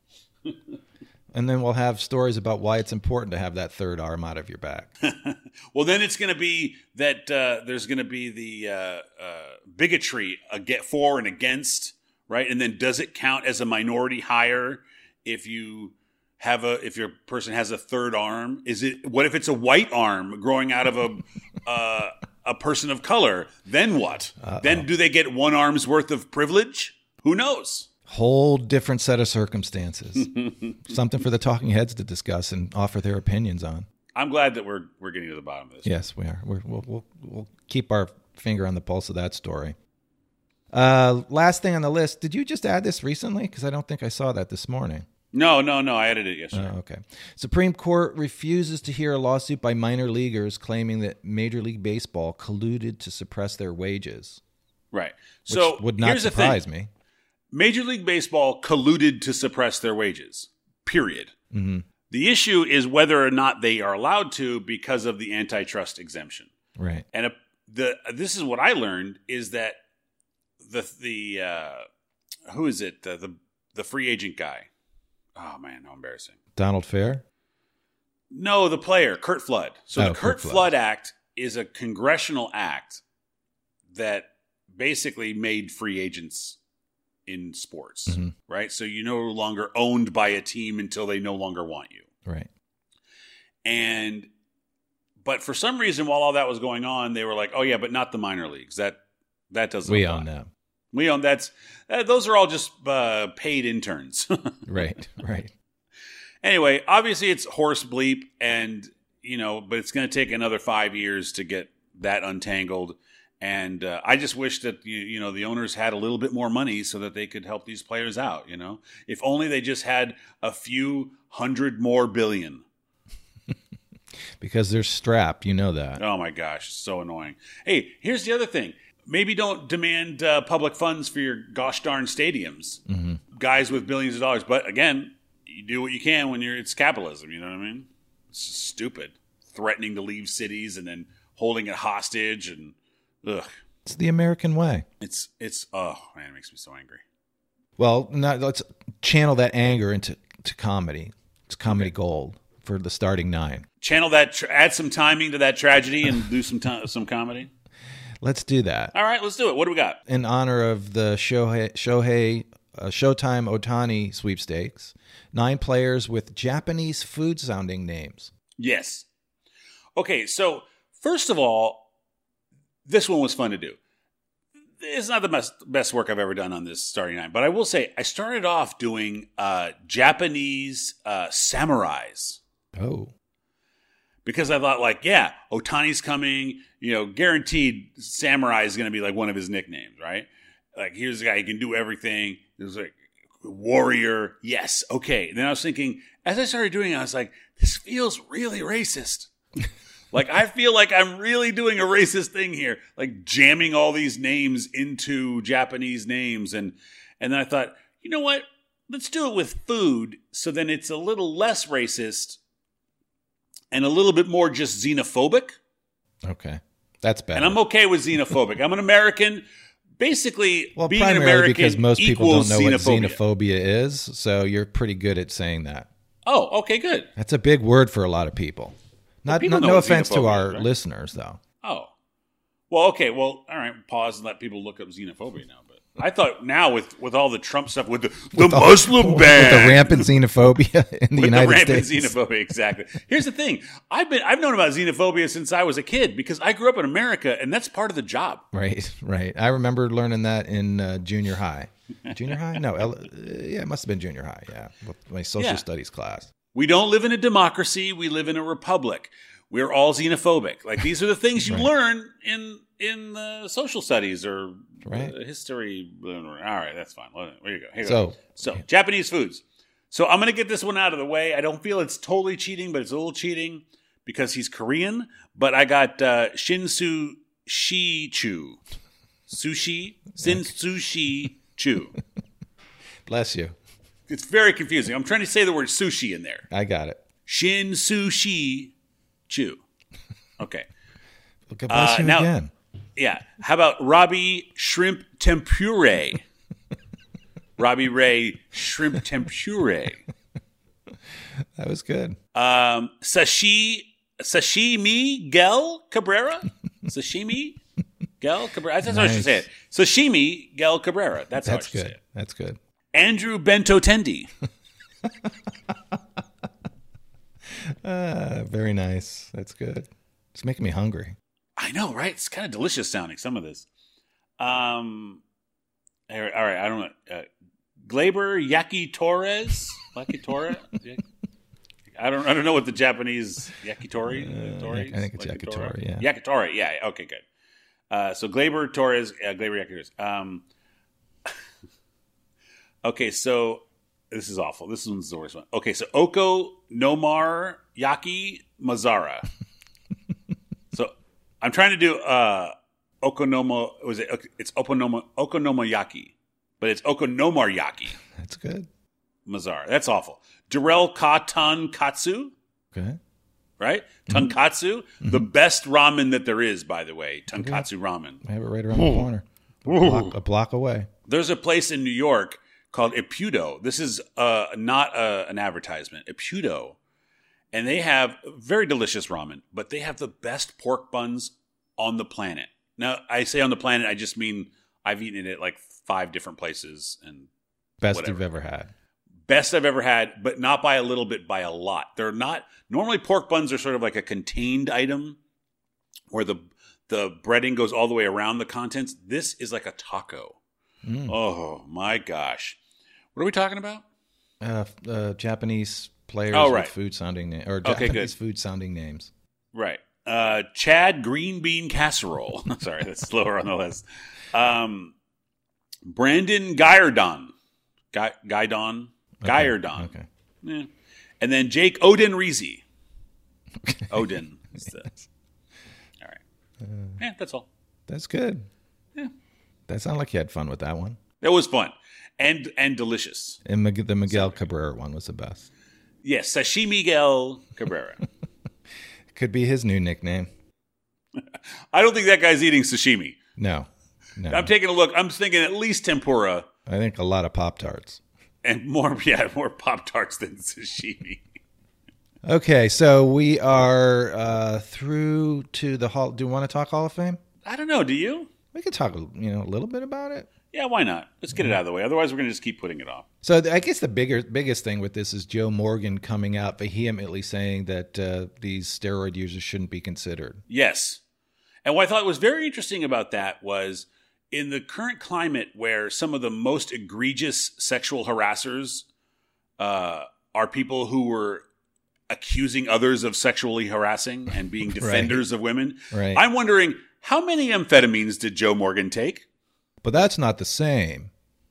And then we'll have stories about why it's important to have that third arm out of your back. Well, then it's going to be that uh, there's going to be the uh, uh, bigotry ag- for and against, right? And then does it count as a minority hire if you have a if your person has a third arm? Is it what if it's a white arm growing out of a uh, a person of color? Then what? Uh-oh. Then do they get one arm's worth of privilege? Who knows? Whole different set of circumstances. Something for the talking heads to discuss and offer their opinions on. I'm glad that we're we're getting to the bottom of this. Yes, we are. We're, we'll, we'll, we'll keep our finger on the pulse of that story. Uh, last thing on the list. Did you just add this recently? Because I don't think I saw that this morning. No, no, no. I edited it yesterday. Oh, okay. Supreme Court refuses to hear a lawsuit by minor leaguers claiming that Major League Baseball colluded to suppress their wages. Right. Which So would not here's surprise the thing. me. Major League Baseball colluded to suppress their wages. Period. Mm-hmm. The issue is whether or not they are allowed to because of the antitrust exemption. Right. And a, the this is what I learned is that the the uh, who is it the, the the free agent guy? Oh man, how embarrassing. Donald Fair? No, the player, Kurt Flood. So Oh, the Kurt Kurt Flood. Flood Act is a congressional act that basically made free agents in sports, Mhm. right? So you're no longer owned by a team until they no longer want you. Right. And but for some reason, while all that was going on, they were like, "Oh yeah, but not the minor leagues. That that doesn't. We apply. own them. We own that's uh, those are all just uh, paid interns." Right. Right. Anyway, obviously it's horse bleep, and you know, but it's going to take another five years to get that untangled. And uh, I just wish that you, you know the owners had a little bit more money so that they could help these players out. You know, if only they just had a few hundred more billion. Because they're strapped, you know that. Oh my gosh, so annoying. Hey, here's the other thing. Maybe don't demand uh, public funds for your gosh darn stadiums, mm-hmm. guys with billions of dollars. But again, you do what you can when you're it's capitalism. You know what I mean? It's just stupid. Threatening to leave cities and then holding it hostage and ugh. It's the American way. It's it's oh man, it makes me so angry. Well, now let's channel that anger into to comedy. It's comedy okay. gold for the starting nine. Channel that, tra- add some timing to that tragedy, and do some to- some comedy. Let's do that. All right, let's do it. What do we got? In honor of the Shohei, Shohei uh, Showtime Ohtani sweepstakes, nine players with Japanese food-sounding names. Yes. Okay, so first of all, this one was fun to do. It's not the best, best work I've ever done on this starting nine, but I will say I started off doing uh, Japanese uh, samurais. Oh. Because I thought, like, yeah, Ohtani's coming, you know, guaranteed samurai is going to be like one of his nicknames, right? Like, here's a guy who can do everything. There's like warrior. Yes. Okay. And then I was thinking, as I started doing it, I was like, this feels really racist. Like, I feel like I'm really doing a racist thing here, like jamming all these names into Japanese names. And, and then I thought, you know what? Let's do it with food. So then it's a little less racist and a little bit more just xenophobic. Okay. That's better. And I'm okay with xenophobic. I'm an American. Basically, well, being an primarily American because most people don't know xenophobia. what xenophobia is, so you're pretty good at saying that. Oh, okay, good. That's a big word for a lot of people. Not, people not know no what offense to xenophobia our is, right? listeners, though. Oh. Well, okay. Well, all right. Pause and let people look up xenophobia now. But I thought now with, with all the Trump stuff, with the, the with Muslim the, ban. With the rampant xenophobia in the with United the rampant States. xenophobia, exactly. Here's the thing. I've been I've known about xenophobia since I was a kid because I grew up in America, and that's part of the job. Right, right. I remember learning that in uh, junior high. Junior high? No, L- uh, yeah, it must have been junior high, yeah. With my social Yeah. studies class. We don't live in a democracy. We live in a republic. We're all xenophobic. Like, these are the things you Right. learn in in uh, social studies or Right. uh, history. All right, that's fine. Well, there you go. Here you So- go. So, Japanese foods. So, I'm going to get this one out of the way. I don't feel it's totally cheating, but it's a little cheating because he's Korean. But I got uh, Shinsu Shi Chu. Sushi. Shinsu Shi Chu. Bless you. It's very confusing. I'm trying to say the word sushi in there. I got it. Shin Sushi Chu. Okay. Look, bless Uh, you now- again. Yeah. How about Robbie Shrimp Tempura? Robbie Ray Shrimp Tempura. That was good. Um, Sashi Sashimi Gel Cabrera? Sashimi Gel Cabrera. That's how I should Nice. say it. Sashimi Gel Cabrera. That's, how I That's should say good. it. That's good. Andrew Bento Tendi. Uh, very nice. That's good. It's making me hungry. I know, right? It's kind of delicious sounding, some of this. Um, all right, all right, I don't know. Uh, Glaber Yaki Torres? Yaki Torres? I don't I don't know what the Japanese yakitori Uh, Tori I think it's yakitori, yeah. Yakitori, yeah. Okay, good. Uh, so Glaber Torres, uh, Glaber Yaki Torres. Um, okay, so this is awful. This one's the worst one. Okay, so Oko Nomar Yaki Mazara. So I'm trying to do uh, Okonomo. Was it? It's Okonoma Okonomiyaki, but it's Okonomariaki That's good. Mazara. That's awful. Darrell Katan Katsu, Okay. right? Tonkatsu, mm-hmm. the best ramen that there is, by the way. Tonkatsu ramen. I have it right around the corner. A block, a block away. There's a place in New York called Ippudo. This is uh, not a, an advertisement. Ippudo. And they have very delicious ramen, but they have the best pork buns on the planet. Now, I say on the planet, I just mean I've eaten it at like five different places. And Best whatever. you've ever had. Best I've ever had, but not by a little bit, by a lot. They're not, normally pork buns are sort of like a contained item where the the breading goes all the way around the contents. This is like a taco. Mm. Oh my gosh. What are we talking about? Uh, uh, Japanese players Oh, right. with food sounding names, or Okay, Japanese good. food sounding names. Right. Uh, Chad Green Bean Casserole. Sorry, that's slower on the list. Um, Brandon Guyerdon. Guy, Guydon? Okay. Guyerdon. Okay. Yeah. And then Jake Odin Reezy. Odin. Is the, all right. Uh, yeah, that's all. That's good. Yeah. That sounded like you had fun with that one. It was fun. And and delicious. And Mig- the Miguel Cabrera one was the best. Yes, Sashimi Miguel Cabrera. Could be his new nickname. I don't think that guy's eating sashimi. No. No. I'm taking a look. I'm thinking at least tempura. I think a lot of Pop-Tarts. And more, yeah, more Pop-Tarts than sashimi. Okay, so we are uh, through to the Hall. Do you want to talk Hall of Fame? I don't know. Do you? We could talk, you know, a little bit about it. Yeah, why not? Let's get it out of the way. Otherwise, we're going to just keep putting it off. So I guess the bigger, biggest thing with this is Joe Morgan coming out vehemently saying that uh, these steroid users shouldn't be considered. Yes. And what I thought was very interesting about that was in the current climate where some of the most egregious sexual harassers uh, are people who were accusing others of sexually harassing and being defenders right. of women. Right. I'm wondering, how many amphetamines did Joe Morgan take? But that's not the same.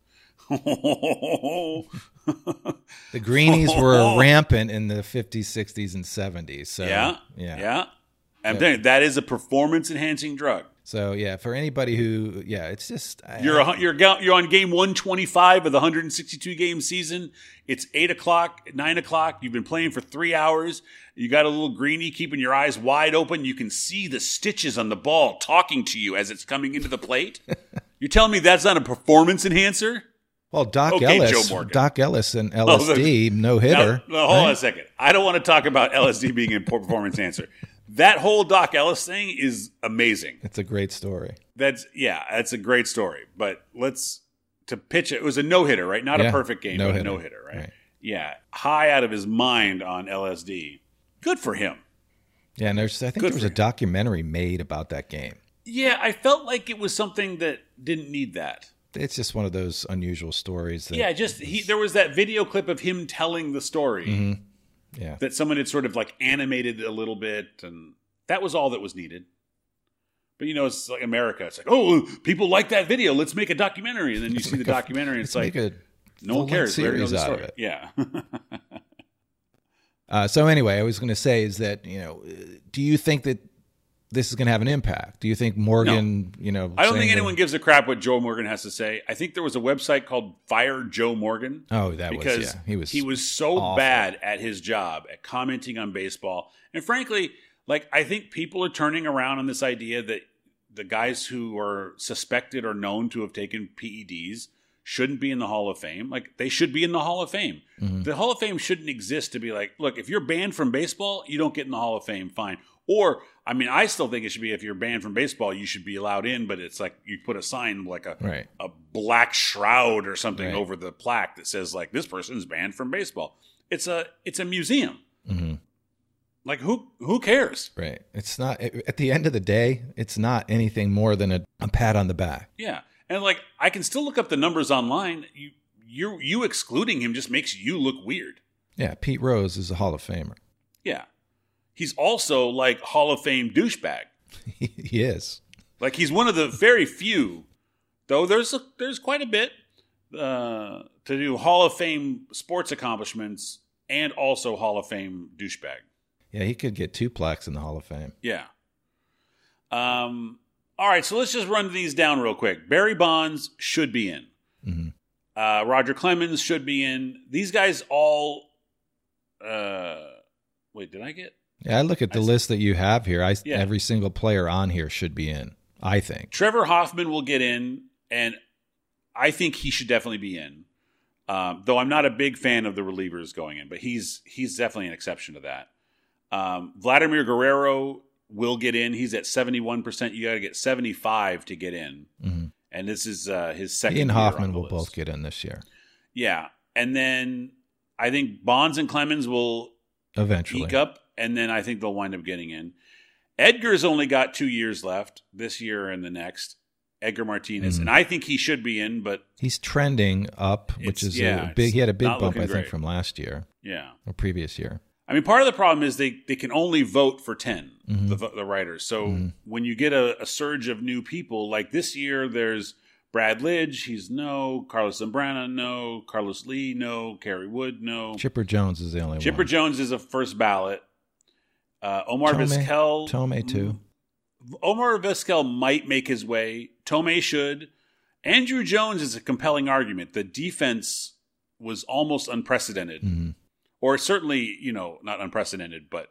The greenies were rampant in the fifties, sixties, and seventies. So, yeah, yeah, yeah. I'm telling you, that is a performance-enhancing drug. So yeah, for anybody who, yeah, it's just you're a, you're you're on game one twenty-five of the one hundred sixty-two game season. It's eight o'clock, nine o'clock. You've been playing for three hours. You got a little greenie keeping your eyes wide open. You can see the stitches on the ball talking to you as it's coming into the plate. You're telling me that's not a performance enhancer? Well, Doc okay, Ellis, Joe Morgan. Doc Ellis and L S D, oh, no hitter. Now, now, hold right? on a second. I don't want to talk about L S D being a performance enhancer. That whole Doc Ellis thing is amazing. It's a great story. That's yeah, that's a great story. But let's to pitch it. It was a no hitter, right? Not yeah, a perfect game, but a no hitter, right? right? Yeah, high out of his mind on L S D. Good for him. Yeah, and there's I think Good there was a him. documentary made about that game. Yeah, I felt like it was something that didn't need that. It's just one of those unusual stories. That yeah, just he. There was that video clip of him telling the story. Mm-hmm. Yeah, that someone had sort of like animated a little bit, and that was all that was needed. But you know, it's like America. It's like, oh, people like that video. Let's make a documentary, and then you see the documentary, and it's like, no one cares. Series out of it. Yeah. uh, so anyway, I was going to say is that you know, do you think that this is going to have an impact? Do you think Morgan, no. you know, I don't think anyone that, gives a crap what Joe Morgan has to say. I think there was a website called Fire Joe Morgan. Oh, that because was, yeah. He was he was so awful. bad at his job at commenting on baseball. And frankly, like I think people are turning around on this idea that the guys who are suspected or known to have taken P E Ds shouldn't be in the Hall of Fame. Like they should be in the Hall of Fame. Mm-hmm. The Hall of Fame shouldn't exist to be like, look, if you're banned from baseball, you don't get in the Hall of Fame, fine. Or, I mean, I still think it should be if you're banned from baseball, you should be allowed in, but it's like you put a sign like a right. a black shroud or something right. over the plaque that says like this person's banned from baseball. It's a it's a museum. Mm-hmm. Like who who cares? Right. It's not at the end of the day, it's not anything more than a, a pat on the back. Yeah. And like I can still look up the numbers online. You you you excluding him just makes you look weird. Yeah, Pete Rose is a Hall of Famer. Yeah. He's also like Hall of Fame douchebag. He is. Like he's one of the very few, though there's a, there's quite a bit uh, to do Hall of Fame sports accomplishments and also Hall of Fame douchebag. Yeah, he could get two plaques in the Hall of Fame. Yeah. Um. All right, so let's just run these down real quick. Barry Bonds should be in. Mm-hmm. Uh, Roger Clemens should be in. These guys all. Uh, wait, did I get? Yeah, I look at the I list that you have here. I yeah. every single player on here should be in. I think Trevor Hoffman will get in, and I think he should definitely be in. Um, though I'm not a big fan of the relievers going in, but he's he's definitely an exception to that. Um, Vladimir Guerrero will get in. He's at seventy-one percent. You got to get seventy-five to get in, mm-hmm. and this is uh, his second. He and year Hoffman on the will list. both get in this year. Yeah, and then I think Bonds and Clemens will eventually eke up. And then I think they'll wind up getting in. Edgar's only got two years left, this year and the next. Edgar Martinez. Mm-hmm. And I think he should be in, but... He's trending up, which is yeah, a big... He had a big bump, I think, great. from last year. Yeah. Or previous year. I mean, part of the problem is they, they can only vote for ten, Mm-hmm. the, the writers. So when you get a, a surge of new people, like this year, there's Brad Lidge, he's no. Carlos Zambrana, no. Carlos Lee, no. Kerry Wood, no. Chipper Jones is the only Chipper one. Jones is a first ballot. Uh, Omar Tomei- Vizquel. Tomei, too. Omar Vizquel might make his way. Tomei should. Andrew Jones is a compelling argument. The defense was almost unprecedented. Mm-hmm. Or certainly, you know, not unprecedented, but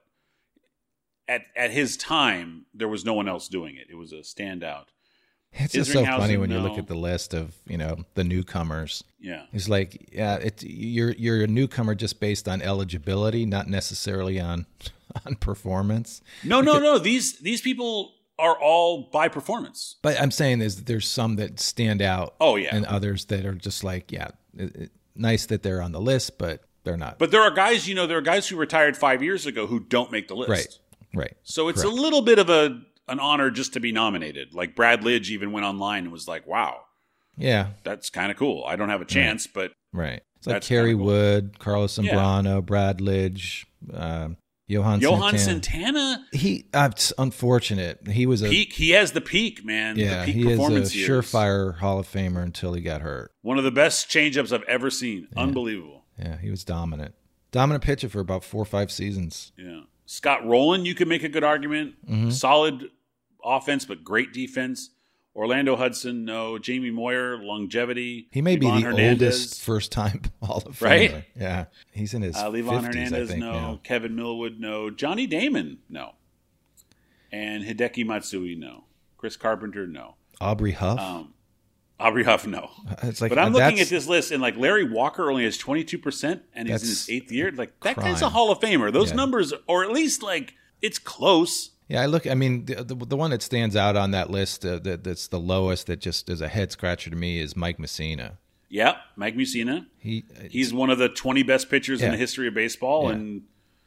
at at his time, there was no one else doing it. It was a standout. It's just so Isringhausen, funny when you no. look at the list of, you know, the newcomers. Yeah. It's like, yeah, it, you're you're a newcomer just based on eligibility, not necessarily on on performance. No, no, no. These these people are all by performance. But I'm saying is that there's some that stand out. Oh, yeah. And others that are just like, yeah, it, it, nice that they're on the list, but they're not. But there are guys, you know, there are guys who retired five years ago who don't make the list. Right, right. So it's Correct. a little bit of a an honor just to be nominated. Like Brad Lidge even went online and was like, wow, Yeah, that's kind of cool. I don't have a chance, but right. It's like That's Kerry kinda cool. Wood, Carlos Zambrano, Brad Lidge, um, Johan Johan Santana. Santana, He, uh, it's unfortunate. He was a peak. He has the peak, man. yeah. the peak He is a performance years. surefire Hall of Famer until he got hurt. One of the best changeups I've ever seen. Unbelievable. Yeah, he was dominant. Dominant pitcher for about four or five seasons. Yeah. Scott Rowland, you could make a good argument. Mm-hmm. Solid offense, but great defense. Orlando Hudson, no. Jamie Moyer, longevity. He may Livan be the Hernandez, oldest first-time Hall of Famer. Right? Yeah, he's in his Uh, Levon fifties, Hernandez, I think, no. now. Kevin Millwood, no. Johnny Damon, no. And Hideki Matsui, no. Chris Carpenter, no. Aubrey Huff. Um, Aubrey Huff, no. it's like, But I'm looking that's- at this list, and like Larry Walker only has twenty-two percent, and he's in That's his eighth year. Like that guy's a crime. Hall of Famer. Those Yeah. numbers, or at least like it's close. Yeah, I look. I mean, the, the the one that stands out on that list uh, that that's the lowest, that just is a head scratcher to me, is Mike Messina. Yeah, Mike Mussina. He He's one of the twenty best pitchers in Yeah. the history of baseball, Yeah. and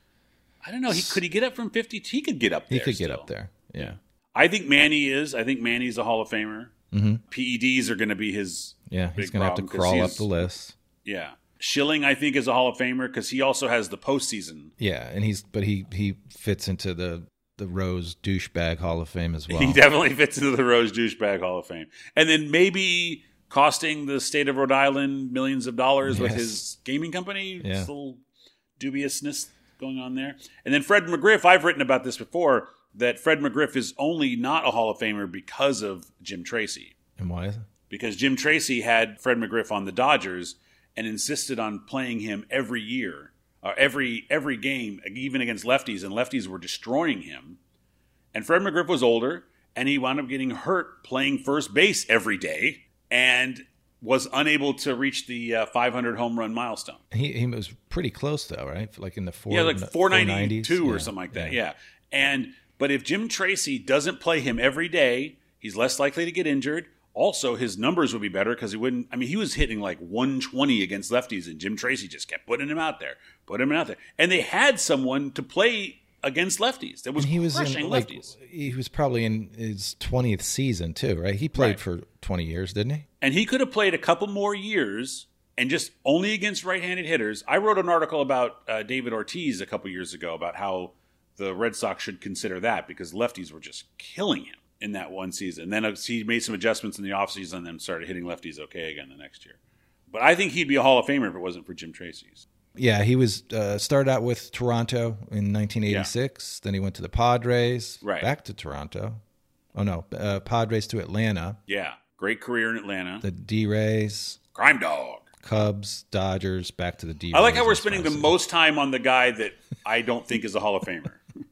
I don't know. He could he get up from fifty? He could get up there. he could get still. up there. Yeah, I think Manny is. I think Manny's a Hall of Famer. Mhm. P E Ds are going to be his. yeah. He's big gonna have to problem 'cause crawl up he's- the list. Yeah, Schilling I think is a Hall of Famer because he also has the postseason. Yeah, and he's but he he fits into the the Rose douchebag Hall of Fame as well. He definitely fits into the Rose Douchebag Hall of Fame, and then maybe costing the state of Rhode Island millions of dollars with Yes. his gaming company. Yeah. Just a little dubiousness going on there. And then Fred McGriff. I've written about this before. That Fred McGriff is only not a Hall of Famer because of Jim Tracy. And why is it? Because Jim Tracy had Fred McGriff on the Dodgers and insisted on playing him every year, or every every game, even against lefties, and lefties were destroying him. And Fred McGriff was older, and he wound up getting hurt playing first base every day, and was unable to reach the uh, five hundred home run milestone. He he was pretty close though, right? Like in the four Yeah, like four ninety-two or Yeah, something like that. Yeah. And but if Jim Tracy doesn't play him every day, he's less likely to get injured. Also, his numbers would be better because he wouldn't. I mean, he was hitting like one twenty against lefties, and Jim Tracy just kept putting him out there, putting him out there. And they had someone to play against lefties that was And he was crushing in, like, lefties. he was probably in his twentieth season too, right? He played Right. for twenty years, didn't he? And he could have played a couple more years and just only against right-handed hitters. I wrote an article about uh, David Ortiz a couple years ago about how the Red Sox should consider that because lefties were just killing him in that one season. Then uh, he made some adjustments in the offseason and then started hitting lefties okay again the next year. But I think he'd be a Hall of Famer if it wasn't for Jim Tracy's. Yeah, he was uh, started out with Toronto in nineteen eighty-six. Then he went to the Padres, Right. back to Toronto. Oh no, uh, Padres to Atlanta. Yeah, great career in Atlanta. The D-Rays, Crime Dog. Cubs, Dodgers, back to the D-Rays. I like how we're in spending the Swansea. most time on the guy that I don't think is a Hall of Famer.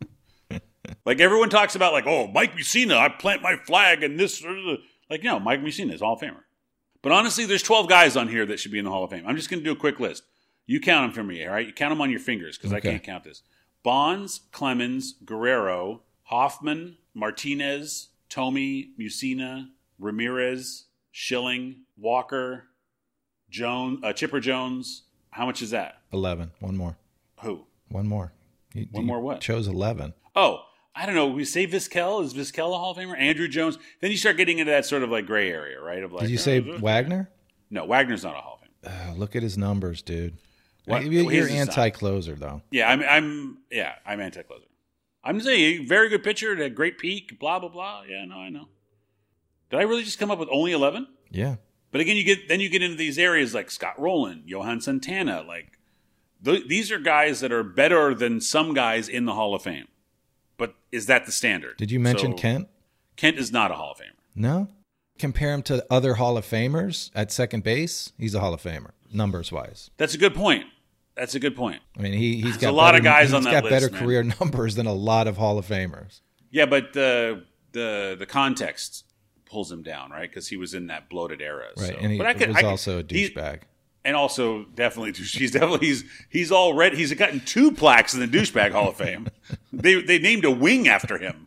Like everyone talks about, like, oh, Mike Mussina, I plant my flag and this. Like, no, Mike Mussina is Hall of Famer. But honestly, there's twelve guys on here that should be in the Hall of Fame. I'm just going to do a quick list. You count them for me, all right? You count them on your fingers because Okay. I can't count this. Bonds, Clemens, Guerrero, Hoffman, Martinez, Tomey, Mussina, Ramirez, Schilling, Walker, Jones, uh, Chipper Jones. How much is that? eleven. One more. Who? One more. You, One you more what? Chose eleven. Oh, I don't know. We say Vizquel. Is Vizquel a Hall of Famer? Andrew Jones. Then you start getting into that sort of like gray area, right? Of like, Did you oh, say is it- Wagner? No, Wagner's not a Hall of Famer. Uh, look at his numbers, dude. What? You're Here's his anti-closer, though. Yeah, I'm. I'm. Yeah, I'm anti-closer. I'm saying very good pitcher, a great peak, blah blah blah. Yeah, no, I know. Did I really just come up with only eleven? Yeah. But again, you get then you get into these areas like Scott Rowland, Johan Santana. Like th- these are guys that are better than some guys in the Hall of Fame. But is that the standard? Did you mention so, Kent? Kent is not a Hall of Famer. No. Compare him to other Hall of Famers at second base. He's a Hall of Famer, numbers wise. That's a good point. That's a good point. I mean, he he's There's got a lot better, of guys he's on that got list, better man. career numbers than a lot of Hall of Famers. Yeah, but the the the context pulls him down, right? Because he was in that bloated era. Right, so. and he but I could, was I could, also a he- douchebag. And also, definitely, he's definitely he's he's already he's gotten two plaques in the douchebag Hall of Fame. They they named a wing after him.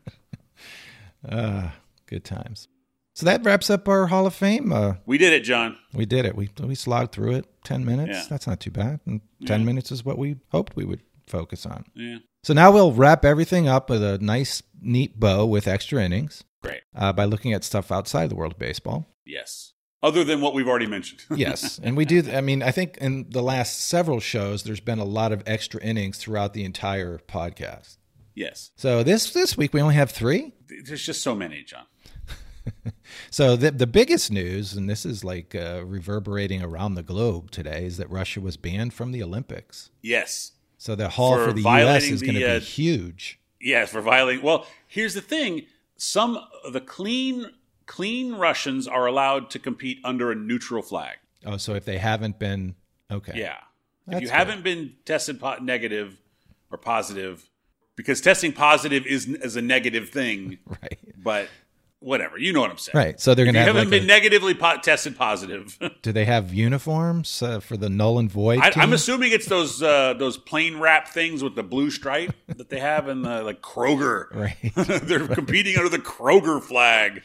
Uh, good times. So that wraps up our Hall of Fame. Uh, We did it, John. we did it. We we slogged through it. Ten minutes. Yeah. That's not too bad. And ten Yeah. minutes is what we hoped we would focus on. Yeah, So now we'll wrap everything up with a nice, neat bow with extra innings great. uh, by looking at stuff outside the world of baseball. Yes. Other than what we've already mentioned. Yes, and we do. I mean, I think in the last several shows, there's been a lot of extra innings throughout the entire podcast. Yes. So this this week we only have three. There's just so many, John. So the the biggest news, and this is like uh, reverberating around the globe today, is that Russia was banned from the Olympics. Yes. So the haul For for, the U S violating is going to the, uh, be huge. Yes, for violating. Well, here's the thing: some of the clean clean Russians are allowed to compete under a neutral flag. Oh, so if they haven't been okay, Yeah. That's if you good. haven't been tested po- negative or positive, because testing positive is is a negative thing, right, but whatever. You know what I'm saying. right. So they're If going you to have haven't like been a, negatively po- tested positive, do they have uniforms uh, for the null and void? I, team? I'm assuming it's those uh, those plain wrap things with the blue stripe that they have in the like Kroger. Right. They're competing under the Kroger flag.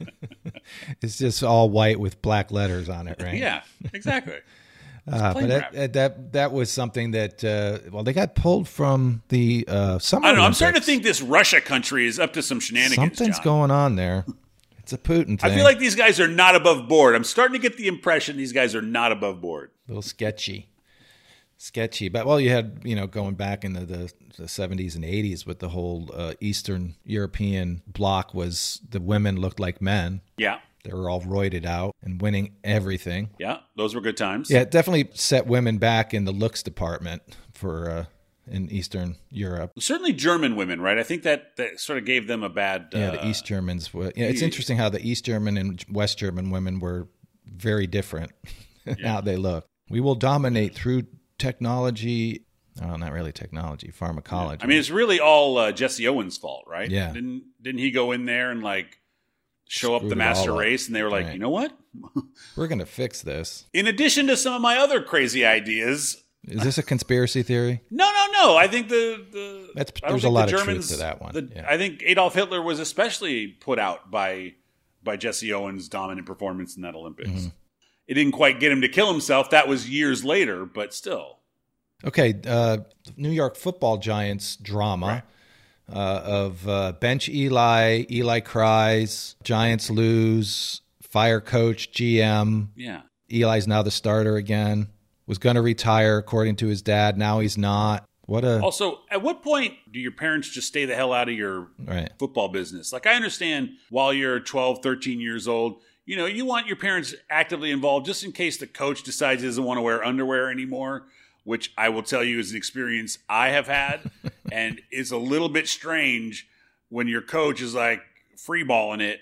It's just all white with black letters on it, right? Yeah, exactly. Uh, plain but wrap. that, that that was something that uh, well, they got pulled from the uh, summer. I don't know. I'm Olympics. starting to think this Russia country is up to some shenanigans. Something's John. going on there. It's a Putin thing. I feel like these guys are not above board. I'm starting to get the impression these guys are not above board. a little sketchy, sketchy. But well, you had you know going back into the, the seventies and eighties with the whole uh, Eastern European bloc was the women looked like men. Yeah, They were all roided out and winning everything. yeah, those were good times. Yeah, it definitely set women back in the looks department for uh, in Eastern Europe. Certainly German women, right? I think that, that sort of gave them a bad. Yeah, uh, the East Germans. Were, yeah, it's yeah. interesting how the East German and West German women were very different in how they look. We will dominate through technology. Oh, not really technology, pharmacology. I mean, it's really all uh, Jesse Owens' fault, right? Yeah. Didn't didn't he go in there and like show up Screwed the it all master up. race, and they were like, Right. you know what? we're going to fix this. In addition to some of my other crazy ideas. Is this a conspiracy theory? No, no, no. I think the, the That's- I don't there's think a lot the of truth Germans, to that one, the- yeah. I think Adolf Hitler was especially put out by by Jesse Owens' dominant performance in that Olympics. Mm-hmm. It didn't quite get him to kill himself. That was years later, but still. Okay, uh, New York Football Giants drama uh, of uh, bench Eli, Eli cries, Giants lose, fire coach, G M. Yeah. Eli's now the starter again. Was going to retire according to his dad. Now he's not. What a Also, at what point do your parents just stay the hell out of your right. football business? Like, I understand while you're twelve, thirteen years old, you know, you want your parents actively involved just in case the coach decides he doesn't want to wear underwear anymore, which I will tell you is an experience I have had. And it's a little bit strange when your coach is like free balling it.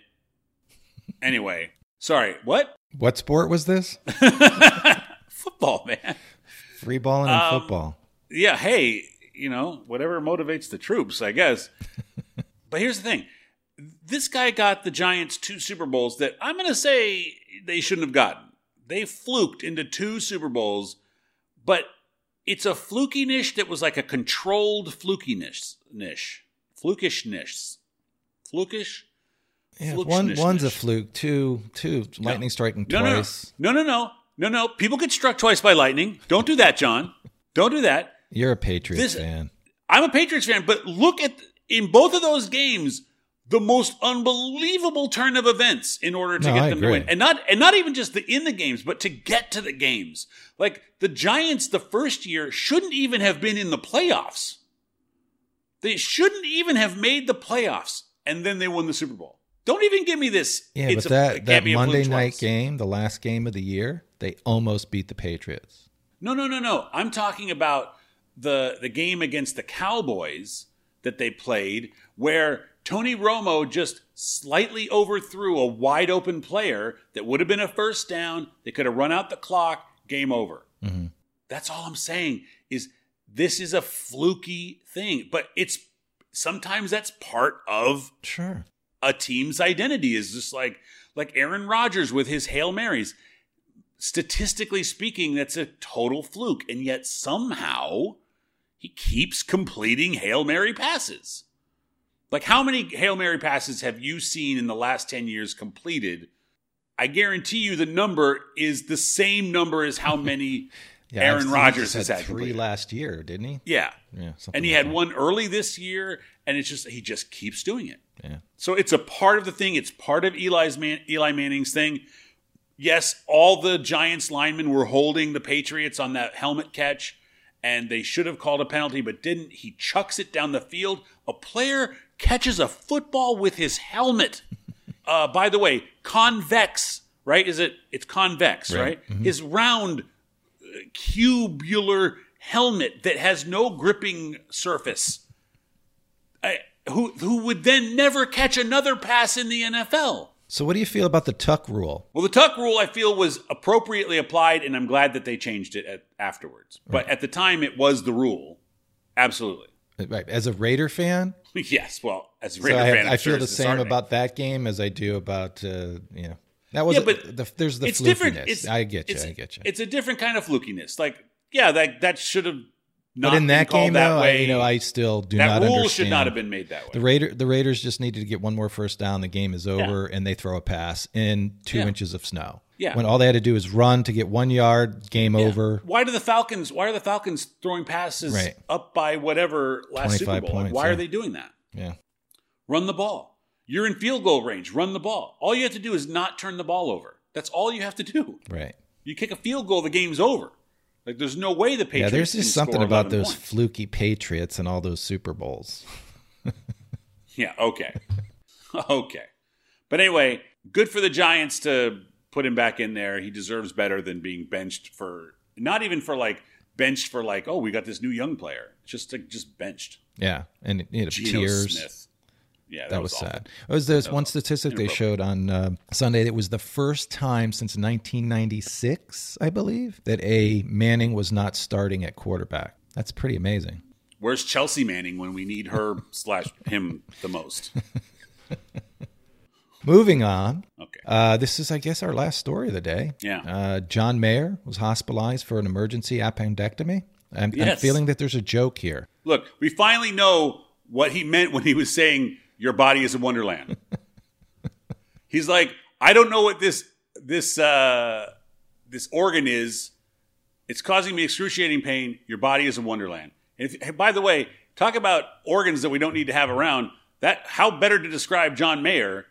Anyway, sorry, what? What sport was this? Football, man. Free balling and Um, football. Yeah, hey, you know, whatever motivates the troops, I guess. But here's the thing. This guy got the Giants two Super Bowls that I'm going to say they shouldn't have gotten. They fluked into two Super Bowls, but it's a flukiness that was like a controlled flukiness. Nish. Flukishness. Flukish? Yeah, one Flukshness. one's a fluke. Two, two lightning striking No, no, no. twice. No, no, no. No, no. People get struck twice by lightning. Don't do that, John. Don't do that. You're a Patriots This- fan. I'm a Patriots fan, but look at in both of those games, the most unbelievable turn of events in order to No, get I them agree. to win. And not and not even just the in the games, but to get to the games. Like the Giants the first year shouldn't even have been in the playoffs. They shouldn't even have made the playoffs, and then they won the Super Bowl. Don't even give me this. Yeah, it's but a, it that, can't that be a Monday fluke night twice. game, the last game of the year, they almost beat the Patriots. No, no, no, no. I'm talking about the the game against the Cowboys that they played, where Tony Romo just slightly overthrew a wide open player that would have been a first down. They could have run out the clock. Game over. Mm-hmm. That's all I'm saying. Is this is a fluky thing, but it's sometimes that's part of Sure. a team's identity. Is just like like Aaron Rodgers with his Hail Marys. Statistically speaking, that's a total fluke, and yet somehow he keeps completing Hail Mary passes. Like, how many Hail Mary passes have you seen in the last ten years completed? I guarantee you the number is the same number as how many Yeah, Aaron I've- he Rodgers just has had three completed. last year, didn't he? Yeah. Yeah, something And he like had that. one early this year, and it's just he just keeps doing it. Yeah. So it's a part of the thing. It's part of Eli's Man, Eli Manning's thing. Yes, all the Giants linemen were holding the Patriots on that helmet catch, and they should have called a penalty, but didn't. He chucks it down the field. A player catches a football with his helmet. Uh, by the way, convex, right? Is it? It's convex, right? Right. Mm-hmm. His round, uh, cubular helmet that has no gripping surface. I, who who would then never catch another pass in the N F L? So what do you feel about the tuck rule? Well, the tuck rule, I feel, was appropriately applied, and I'm glad that they changed it at, afterwards. But at the time, it was the rule. Absolutely. Right. As a Raider fan, Yes, well, as a so Raider I, have- fan, I'm I sure feel the it's same disheartening. about that game as I do about uh, you know that was Yeah, but the, there's the it's flukiness. different. It's, I get you. It's, I get you. It's a different kind of flukiness. Like, yeah, that that should have not But in been that called game, that though, I, way. you know, I still do that not rule understand. should not have been made that way. The Raider, the Raiders just needed to get one more first down. The game is over, and they throw a pass in two Yeah. inches of snow. Yeah. When all they had to do is run to get one yard, game Yeah. over. Why do the Falcons? Why are the Falcons throwing passes Right. up by whatever last Super twenty-five Bowl? Like, points, why yeah. are they doing that? Yeah. Run the ball. You're in field goal range. Run the ball. All you have to do is not turn the ball over. That's all you have to do. Right. You kick a field goal, the game's over. Like, there's no way the Yeah, Patriots there's can just something score about eleven those points. fluky Patriots and all those Super Bowls. Yeah, okay. Okay. But anyway, good for the Giants to put him back in there. He deserves better than being benched for, not even for like, benched for like, oh, we got this new young player. Just to, just benched. Yeah, and you know, Geno tears. Smith. Yeah, that, That was awful. sad. It was this That one was statistic they inappropriate. showed on uh, Sunday. It was the first time since nineteen ninety-six, I believe, that a Manning was not starting at quarterback. That's pretty amazing. Where's Chelsea Manning when we need her slash him the most? Moving on. Okay. Uh, this is, I guess, our last story of the day. Yeah. Uh, John Mayer was hospitalized for an emergency appendectomy. I'm, I'm Yes. feeling that there's a joke here. Look, we finally know what he meant when he was saying your body is a wonderland. He's like, I don't know what this this uh, this organ is. It's causing me excruciating pain. Your body is a wonderland. And if, hey, by the way, talk about organs that we don't need to have around. That how better to describe John Mayer?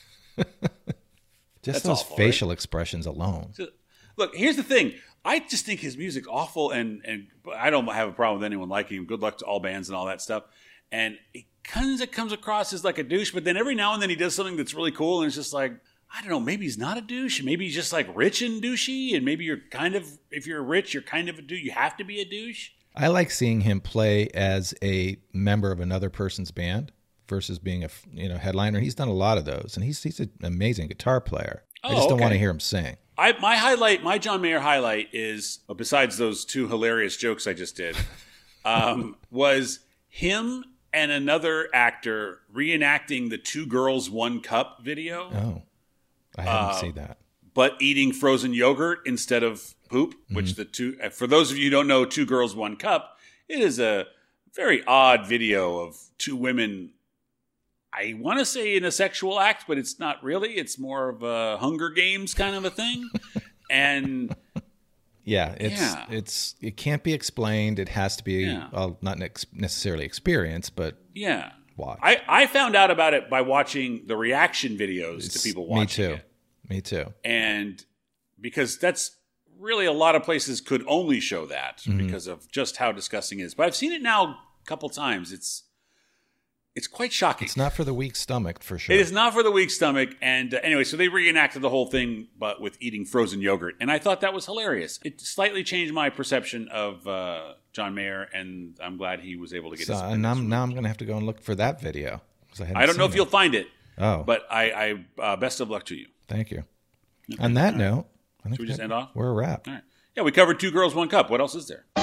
Just That's those awful, facial expressions alone. Look, here's the thing. I just think his music's awful, and and I don't have a problem with anyone liking him. Good luck to all bands and all that stuff. And he kind of comes across as like a douche, but then every now and then he does something that's really cool, and it's just like, I don't know, maybe he's not a douche. Maybe he's just like rich and douchey, and maybe you're kind of, if you're rich, you're kind of a douche. You have to be a douche. I like seeing him play as a member of another person's band versus being a you know headliner. He's done a lot of those, and he's he's an amazing guitar player. I Oh, just don't okay. want to hear him sing. I my highlight, my John Mayer highlight is, uh, besides those two hilarious jokes I just did, um, was him and another actor reenacting the Two Girls, One Cup video, Oh, I haven't Uh, seen that. but eating frozen yogurt instead of poop, which the two, uh, for those of you who don't know Two Girls, One Cup, it is a very odd video of two women, I want to say in a sexual act, but it's not really. It's more of a Hunger Games kind of a thing. And Yeah, it's Yeah. it's it can't be explained. It has to be Yeah. well, not nex- necessarily experienced, but yeah, watch. I, I found out about it by watching the reaction videos It's- to people me watching too. it. Me too. And because that's really a lot of places could only show that Mm-hmm. because of just how disgusting it is. But I've seen it now a couple times. It's it's quite shocking. It's not for the weak stomach, for sure. It is not for the weak stomach. And uh, anyway, so they reenacted the whole thing, but with eating frozen yogurt. And I thought that was hilarious. It slightly changed my perception of uh, John Mayer, and I'm glad he was able to get So, his and now, now I'm going to have to go and look for that video. 'cause I, hadn't I don't know seen if it. you'll find it, Oh, but I, I uh, best of luck to you. thank you. On that note, I think Should we just that- end off? we're a wrap. All right. Yeah, we covered Two Girls, One Cup. What else is there?